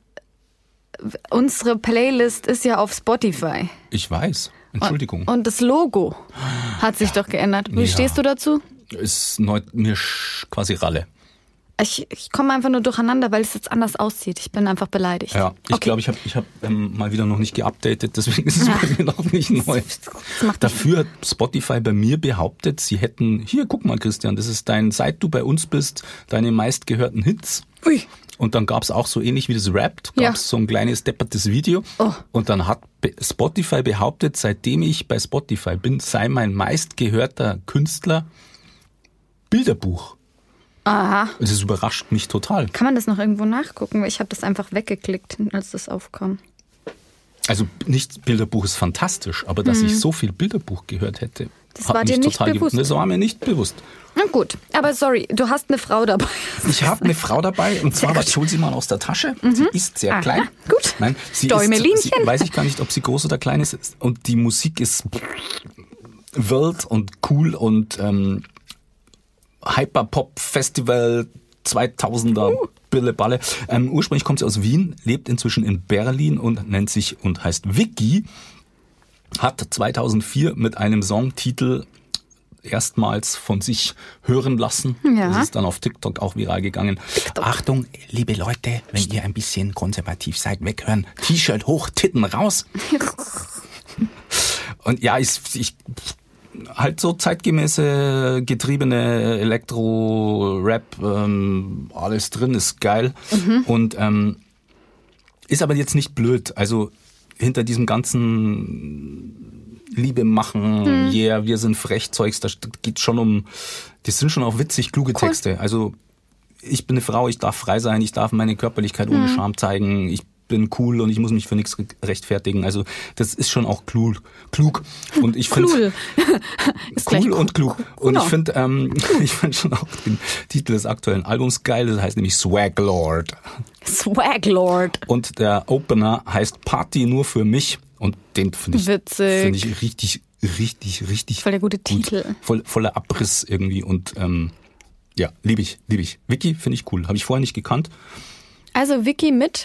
Unsere Playlist ist ja auf Spotify. Ich weiß. Entschuldigung. Und das Logo hat sich doch geändert. Wie Ja. stehst du dazu? Ist neu, mir sch- quasi Ralle. Ich, ich komme einfach nur durcheinander, weil es jetzt anders aussieht. Ich bin einfach beleidigt. Ja, ich Okay. glaube, ich habe ich hab, ähm, mal wieder noch nicht geupdatet, deswegen ist es Ja. bei mir noch nicht neu. macht Dafür hat Spotify bei mir behauptet, sie hätten, hier, guck mal, Christian, das ist dein, seit du bei uns bist, deine meistgehörten Hits. Ui. Und dann gab's auch so ähnlich wie das Wrapped, gab's Ja. so ein kleines deppertes Video. Oh. Und dann hat Be- Spotify behauptet, seitdem ich bei Spotify bin, sei mein meistgehörter Künstler Bilderbuch. Aha. Das überrascht mich total. Kann man das noch irgendwo nachgucken? Ich habe das einfach weggeklickt, als das aufkam. Also nicht Bilderbuch ist fantastisch, aber dass ich so viel Bilderbuch gehört hätte, Mhm. Das hat war mich dir nicht total bewusst. gewundert. Das war mir nicht bewusst. Na gut, aber sorry, du hast eine Frau dabei. Ich habe eine Frau dabei und zwar, was hol sie mal aus der Tasche. Sie ist sehr Aha, klein. gut. Nein, sie Däumelinchen. ist, sie, weiß ich gar nicht, ob sie groß oder klein ist. Und die Musik ist wild und cool und ähm, Hyperpop-Festival zweitausender Uh. Bille Balle. Ähm, ursprünglich kommt sie aus Wien, lebt inzwischen in Berlin und nennt sich und heißt Vicky. Hat zweitausendvier mit einem Songtitel erstmals von sich hören lassen. Ja. Das ist dann auf TikTok auch viral gegangen. Achtung, liebe Leute, wenn ihr ein bisschen konservativ seid, weghören. T-Shirt hoch, Titten raus. Und ja, ich, ich halt so zeitgemäße, getriebene Elektro-Rap, ähm, alles drin, ist geil. Mhm. Und ähm, ist aber jetzt nicht blöd. Also hinter diesem ganzen Liebe machen, mhm. yeah, wir sind frech Zeugs, da geht schon um, das sind schon auch witzig kluge cool. Texte. Also ich bin eine Frau, ich darf frei sein, ich darf meine Körperlichkeit ohne mhm. Scham zeigen, ich bin cool und ich muss mich für nichts rechtfertigen. Also das ist schon auch klug. klug. Und ich finde cool und klug. Und ich finde ähm, ich finde schon auch den Titel des aktuellen Albums geil. Das heißt nämlich Swag Lord. Swag Lord. Und der Opener heißt Party nur für mich. Und den finde ich, finde ich richtig, richtig, richtig voll der gute gut. Titel. Voll, voller Abriss irgendwie. Und ähm, ja, liebe ich, liebe ich. Vicky finde ich cool. Habe ich vorher nicht gekannt. Also Vicky mit?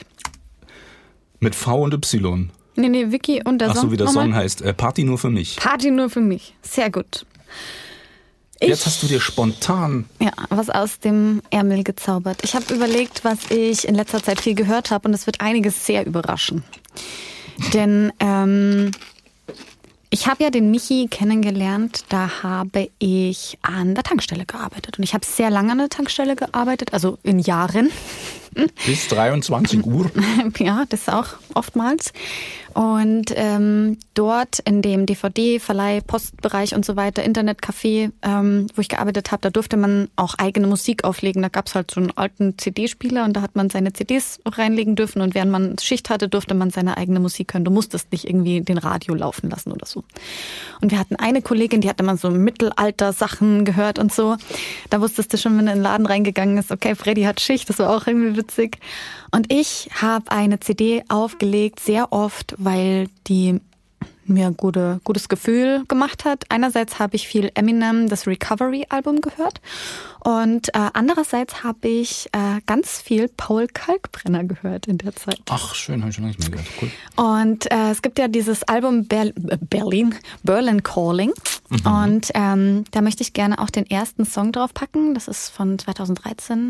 Mit V und Y. Nee, nee, Vicky und der Song. Ach so, wie der Song heißt. Äh, Party nur für mich. Party nur für mich. Sehr gut. Ich, Jetzt hast du dir spontan... Ja, was aus dem Ärmel gezaubert. Ich habe überlegt, was ich in letzter Zeit viel gehört habe und es wird einiges sehr überraschen. Denn ähm, ich habe ja den Michi kennengelernt, da habe ich an der Tankstelle gearbeitet. Und ich habe sehr lange an der Tankstelle gearbeitet, also in Jahren. Bis dreiundzwanzig Uhr. Ja, das auch oftmals. Und ähm, dort in dem D V D-Verleih, Postbereich und so weiter, Internetcafé, ähm, wo ich gearbeitet habe, da durfte man auch eigene Musik auflegen. Da gab's halt so einen alten C D-Spieler und da hat man seine C Ds reinlegen dürfen. Und während man Schicht hatte, durfte man seine eigene Musik hören. Du musstest nicht irgendwie den Radio laufen lassen oder so. Und wir hatten eine Kollegin, die hatte mal so Mittelalter-Sachen gehört und so. Da wusstest du schon, wenn du in den Laden reingegangen ist, okay, Freddy hat Schicht, das war auch irgendwie witzig. Und ich habe eine C D aufgelegt, sehr oft, weil die mir ein gute, gutes Gefühl gemacht hat. Einerseits habe ich viel Eminem, das Recovery-Album gehört und äh, andererseits habe ich äh, ganz viel Paul Kalkbrenner gehört in der Zeit. Ach, schön, habe ich schon lange nicht mehr gehört. Cool. Und äh, es gibt ja dieses Album Ber- Berlin, Berlin Calling mhm. und ähm, da möchte ich gerne auch den ersten Song drauf packen. Das ist von zweitausenddreizehn.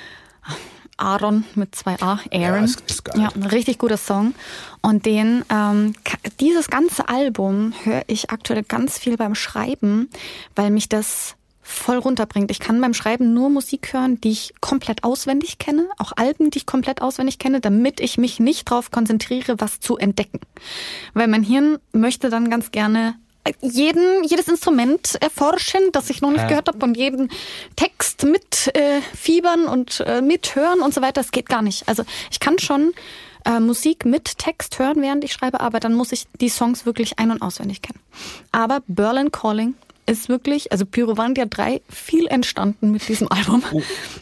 Aaron mit zwei A, Aaron. Ja, ist, ist geil. Ja, ein richtig guter Song. Und den, ähm, dieses ganze Album höre ich aktuell ganz viel beim Schreiben, weil mich das voll runterbringt. Ich kann beim Schreiben nur Musik hören, die ich komplett auswendig kenne, auch Alben, die ich komplett auswendig kenne, damit ich mich nicht darauf konzentriere, was zu entdecken. Weil mein Hirn möchte dann ganz gerne jeden, jedes Instrument erforschen, das ich noch nicht ja. gehört habe und jeden Text mit äh, fiebern und äh, mithören und so weiter. Das geht gar nicht. Also ich kann schon äh, Musik mit Text hören, während ich schreibe, aber dann muss ich die Songs wirklich ein- und auswendig kennen. Aber Berlin Calling ist wirklich, also Pyrovania drei, viel entstanden mit diesem Album. Oh.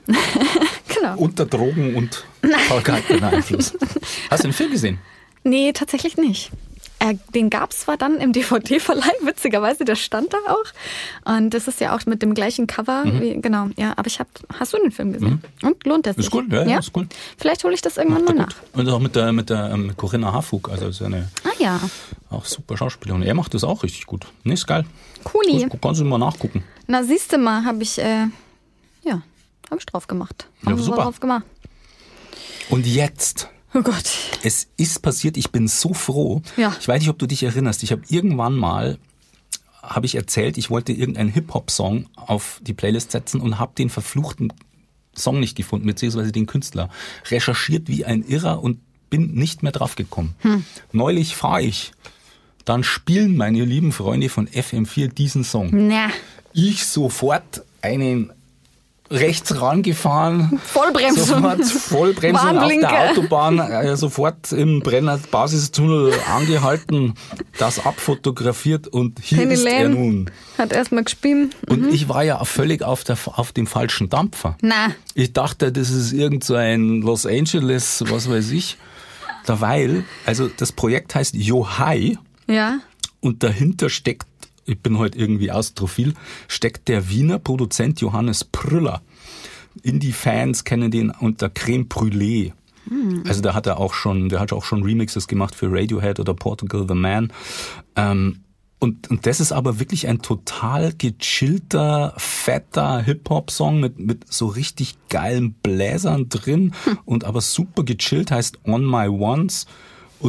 Genau. Unter Drogen und Paul Kalkbrenner Einfluss. Hast du den Film gesehen? Nee, tatsächlich nicht. Äh, den gab's zwar dann im D V D-Verleih, witzigerweise, der stand da auch. Und das ist ja auch mit dem gleichen Cover. Mhm. Wie, genau, ja. Aber ich hab, hast du den Film gesehen? Mhm. Und lohnt das sich? Ist gut, ja, ja, ist gut. Vielleicht hole ich das irgendwann Macht mal nach. Gut. Und auch mit der, mit der ähm, Corinna Harfouch, also ist ja eine ah, ja. auch super Schauspielerin. Er macht das auch richtig gut. Nee, ist geil. Cooli. Du kannst du mal nachgucken. Na, siehst du mal, habe ich, äh, ja, habe ich drauf gemacht. Ja, super. Drauf gemacht. Und jetzt... Oh Gott. Es ist passiert, ich bin so froh. Ja. Ich weiß nicht, ob du dich erinnerst. Ich habe irgendwann mal, habe ich erzählt, ich wollte irgendeinen Hip-Hop-Song auf die Playlist setzen und habe den verfluchten Song nicht gefunden, beziehungsweise den Künstler. Recherchiert wie ein Irrer und bin nicht mehr drauf gekommen. Hm. Neulich fahre ich. Dann spielen meine lieben Freunde von F M vier diesen Song. Na. Ich sofort einen... rechts rangefahren. Vollbremsung. Sofort Vollbremsung auf der Autobahn. Äh, sofort im Brenner Basistunnel angehalten, das abfotografiert und hier Penny ist Lane er nun. Hat erstmal gespielt. Und mhm. ich war ja völlig auf, der, auf dem falschen Dampfer. Na. Ich dachte, das ist irgend so ein Los Angeles, was weiß ich. Derweil, also das Projekt heißt Yohai. Ja. Und dahinter steckt, ich bin heute irgendwie austrophil, steckt der Wiener Produzent Johannes Prüller. Indie-Fans kennen den unter Creme Brûlée. Hm. Also da hat er auch schon, der hat auch schon Remixes gemacht für Radiohead oder Portugal the Man. Ähm, und, und das ist aber wirklich ein total gechillter, fetter Hip-Hop-Song mit, mit so richtig geilen Bläsern drin hm. und aber super gechillt, heißt On My Ones. Und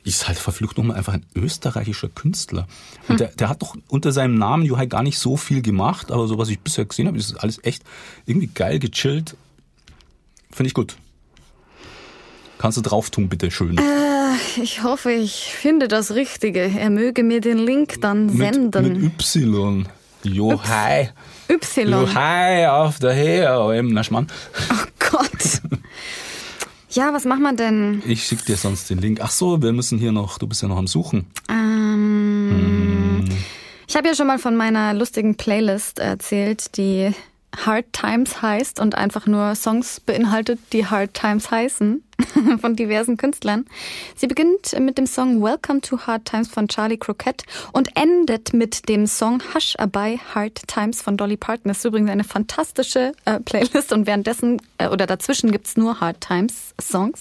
ist halt verflucht nochmal einfach ein österreichischer Künstler. Und hm. der, der hat doch unter seinem Namen Juhai gar nicht so viel gemacht, aber so was ich bisher gesehen habe, ist alles echt irgendwie geil, gechillt. Finde ich gut. Kannst du drauf tun, bitte schön. Äh, ich hoffe, ich finde das Richtige. Er möge mir den Link dann senden. Mit, mit Y. Juhai. Y. Juhai auf der Heeralm. Na, Schmarrn. Oh Gott. Ja, was machen wir denn? Ich schicke dir sonst den Link. Ach so, wir müssen hier noch, du bist ja noch am Suchen. Ähm, hm. Ich habe ja schon mal von meiner lustigen Playlist erzählt, die Hard Times heißt und einfach nur Songs beinhaltet, die Hard Times heißen, von diversen Künstlern. Sie beginnt mit dem Song Welcome to Hard Times von Charlie Crockett und endet mit dem Song Hush Abai Hard Times von Dolly Parton. Das ist übrigens eine fantastische äh, Playlist und währenddessen äh, oder dazwischen gibt's nur Hard Times Songs.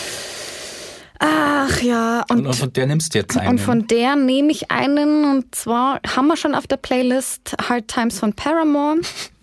Ach ja. Und, und von der nimmst du jetzt einen. Und von der nehme ich einen und zwar haben wir schon auf der Playlist Hard Times von Paramore.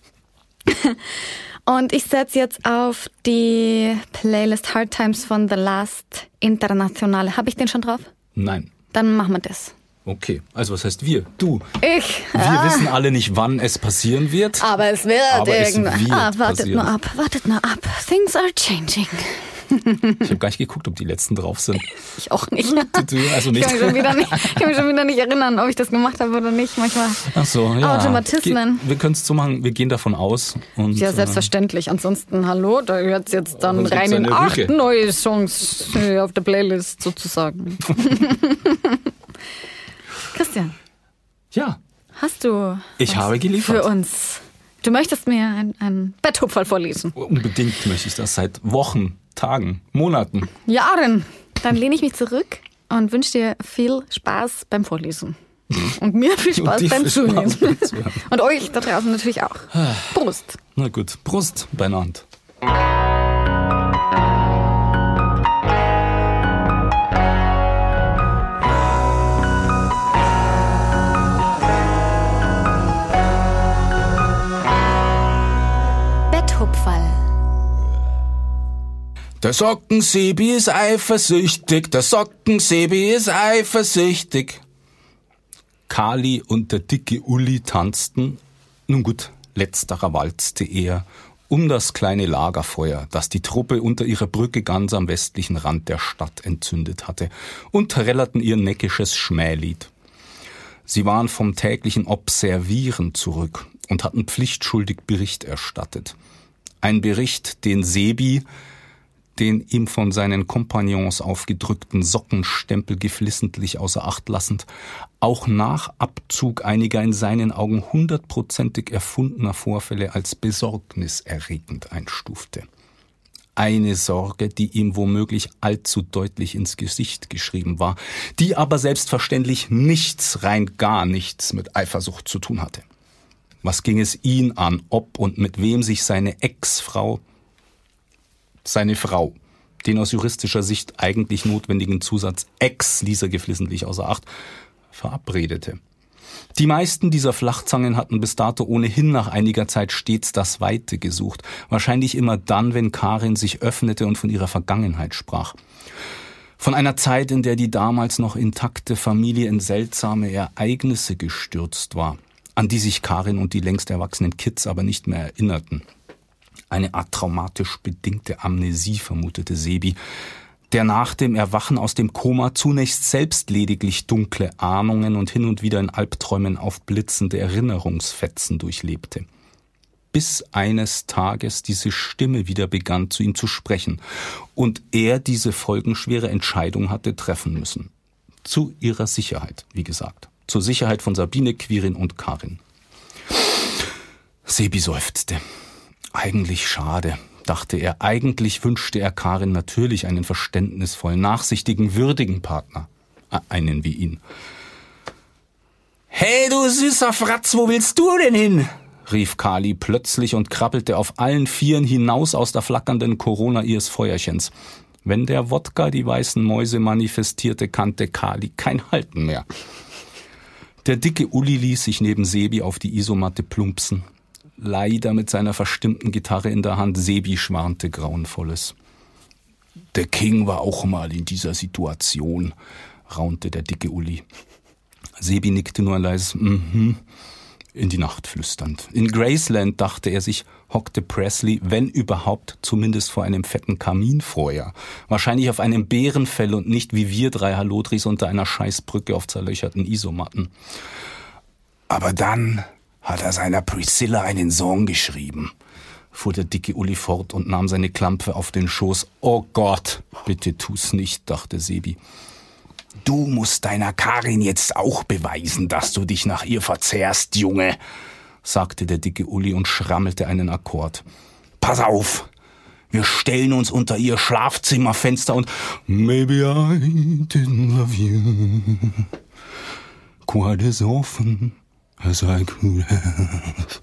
Und ich setze jetzt auf die Playlist Hard Times von The Last Internationale. Habe ich den schon drauf? Nein. Dann machen wir das. Okay, also was heißt wir? Du. Ich. Wir ah. wissen alle nicht, wann es passieren wird. Aber es wird aber irgendwann. Es wird ah, wartet passieren. nur ab, wartet nur ab. Things are changing. Ich habe gar nicht geguckt, ob die letzten drauf sind. Ich auch nicht. Du, also nicht. Ich kann mich schon wieder nicht, ich kann mich schon wieder nicht erinnern, ob ich das gemacht habe oder nicht. Manchmal Ach so, ja. Automatismen. Ge- wir können es so machen, wir gehen davon aus. Und, ja, selbstverständlich. Ansonsten, hallo, da hört es jetzt dann also rein in acht Lücke. Neue Songs auf der Playlist sozusagen. Christian. Ja. Hast du ich habe geliefert. Für uns? Du möchtest mir einen, einen Betthupferl vorlesen? Unbedingt möchte ich das seit Wochen. Tagen, Monaten. Jahren. Dann lehne ich mich zurück und wünsche dir viel Spaß beim Vorlesen. Und mir viel Spaß beim Zuhören. Und euch da draußen natürlich auch. Prost. Na gut, Prost beieinander. Betthupferl. Der Sockensebi ist eifersüchtig, der Sockensebi ist eifersüchtig. Kali und der dicke Uli tanzten, nun gut, letzterer walzte eher, um das kleine Lagerfeuer, das die Truppe unter ihrer Brücke ganz am westlichen Rand der Stadt entzündet hatte, und trällerten ihr neckisches Schmählied. Sie waren vom täglichen Observieren zurück und hatten pflichtschuldig Bericht erstattet. Ein Bericht, den Sebi, den ihm von seinen Kompagnons aufgedrückten Sockenstempel geflissentlich außer Acht lassend, auch nach Abzug einiger in seinen Augen hundertprozentig erfundener Vorfälle als besorgniserregend einstufte. Eine Sorge, die ihm womöglich allzu deutlich ins Gesicht geschrieben war, die aber selbstverständlich nichts, rein gar nichts mit Eifersucht zu tun hatte. Was ging es ihn an, ob und mit wem sich seine Ex-Frau, seine Frau, den aus juristischer Sicht eigentlich notwendigen Zusatz Ex ließ er geflissentlich außer Acht, verabredete. Die meisten dieser Flachzangen hatten bis dato ohnehin nach einiger Zeit stets das Weite gesucht, wahrscheinlich immer dann, wenn Karin sich öffnete und von ihrer Vergangenheit sprach. Von einer Zeit, in der die damals noch intakte Familie in seltsame Ereignisse gestürzt war, an die sich Karin und die längst erwachsenen Kids aber nicht mehr erinnerten. Eine Art traumatisch bedingte Amnesie, vermutete Sebi, der nach dem Erwachen aus dem Koma zunächst selbst lediglich dunkle Ahnungen und hin und wieder in Albträumen aufblitzende Erinnerungsfetzen durchlebte. Bis eines Tages diese Stimme wieder begann, zu ihm zu sprechen und er diese folgenschwere Entscheidung hatte treffen müssen. Zu ihrer Sicherheit, wie gesagt. Zur Sicherheit von Sabine, Quirin und Karin. Sebi seufzte. Eigentlich schade, dachte er. Eigentlich wünschte er Karin natürlich einen verständnisvollen, nachsichtigen, würdigen Partner. Einen wie ihn. »Hey, du süßer Fratz, wo willst du denn hin?« rief Kali plötzlich und krabbelte auf allen Vieren hinaus aus der flackernden Corona ihres Feuerchens. Wenn der Wodka die weißen Mäuse manifestierte, kannte Kali kein Halten mehr. Der dicke Uli ließ sich neben Sebi auf die Isomatte plumpsen. Leider mit seiner verstimmten Gitarre in der Hand. Sebi schwarnte Grauenvolles. Der King war auch mal in dieser Situation, raunte der dicke Uli. Sebi nickte nur ein leises Mhm, in die Nacht flüsternd. In Graceland, dachte er sich, hockte Presley, wenn überhaupt, zumindest vor einem fetten Kaminfeuer. Wahrscheinlich auf einem Bärenfell und nicht wie wir drei Hallodris unter einer Scheißbrücke auf zerlöcherten Isomatten. Aber dann hat er seiner Priscilla einen Song geschrieben, fuhr der dicke Uli fort und nahm seine Klampe auf den Schoß. Oh Gott, bitte tu's nicht, dachte Sebi. Du musst deiner Karin jetzt auch beweisen, dass du dich nach ihr verzehrst, Junge, sagte der dicke Uli und schrammelte einen Akkord. Pass auf, wir stellen uns unter ihr Schlafzimmerfenster und Maybe I didn't love you quite as often as I could have.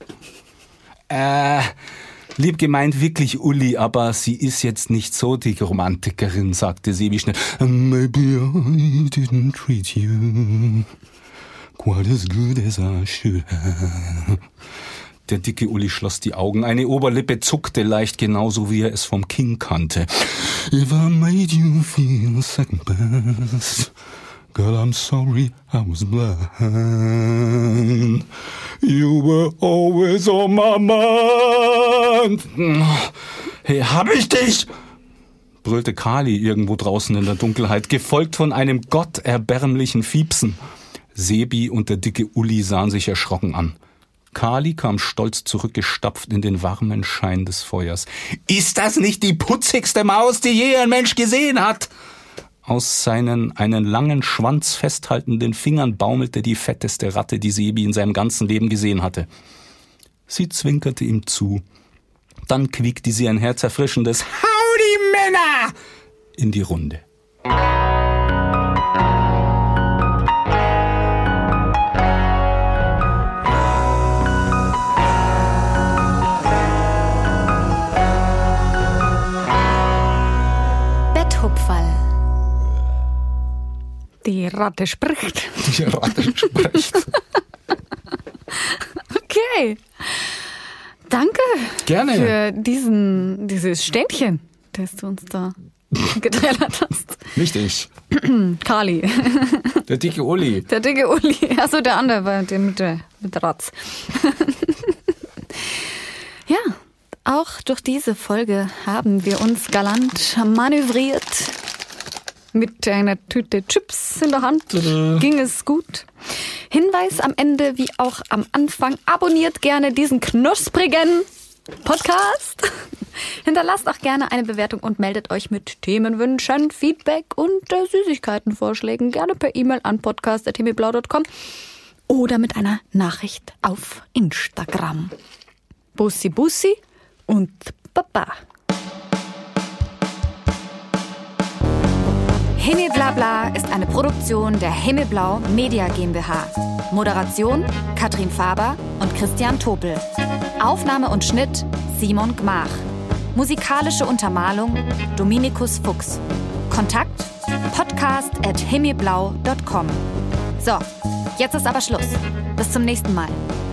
Äh, lieb gemeint wirklich Uli, aber sie ist jetzt nicht so die Romantikerin, sagte Sebi schnell. Maybe I didn't treat you quite as good as I should have. Der dicke Uli schloss die Augen. Eine Oberlippe zuckte leicht, genauso wie er es vom King kannte. If I made you feel second best, girl, I'm sorry I was blind. You were always on my mind. Hey, hab ich dich? Brüllte Kali irgendwo draußen in der Dunkelheit, gefolgt von einem gotterbärmlichen Fiepsen. Sebi und der dicke Uli sahen sich erschrocken an. Kali kam stolz zurückgestapft in den warmen Schein des Feuers. Ist das nicht die putzigste Maus, die je ein Mensch gesehen hat? Aus seinen einen langen Schwanz festhaltenden Fingern baumelte die fetteste Ratte, die Sebi in seinem ganzen Leben gesehen hatte. Sie zwinkerte ihm zu. Dann quiekte sie ein herzerfrischendes Howdy, Männer! in die Runde. Betthupferl. Die Ratte spricht. Die Ratte spricht. Okay. Danke. Gerne. Für diesen, dieses Ständchen, das du uns da getrellert hast. Nicht ich. Kali. Der dicke Uli. Der dicke Uli. Achso, der andere war der mit, der, mit Ratz. Ja, auch durch diese Folge haben wir uns galant manövriert. Mit einer Tüte Chips in der Hand ging es gut. Hinweis am Ende wie auch am Anfang. Abonniert gerne diesen knusprigen Podcast. Hinterlasst auch gerne eine Bewertung und meldet euch mit Themenwünschen, Feedback und äh, Süßigkeitenvorschlägen gerne per E-Mail an podcast at himmelblau punkt com oder mit einer Nachricht auf Instagram. Bussi Bussi und Baba. Himmelblabla ist eine Produktion der Himmelblau Media GmbH. Moderation Katrin Faber und Christian Topel. Aufnahme und Schnitt Simon Gmach. Musikalische Untermalung Dominikus Fuchs. Kontakt podcast at himmelblau punkt com. So, jetzt ist aber Schluss. Bis zum nächsten Mal.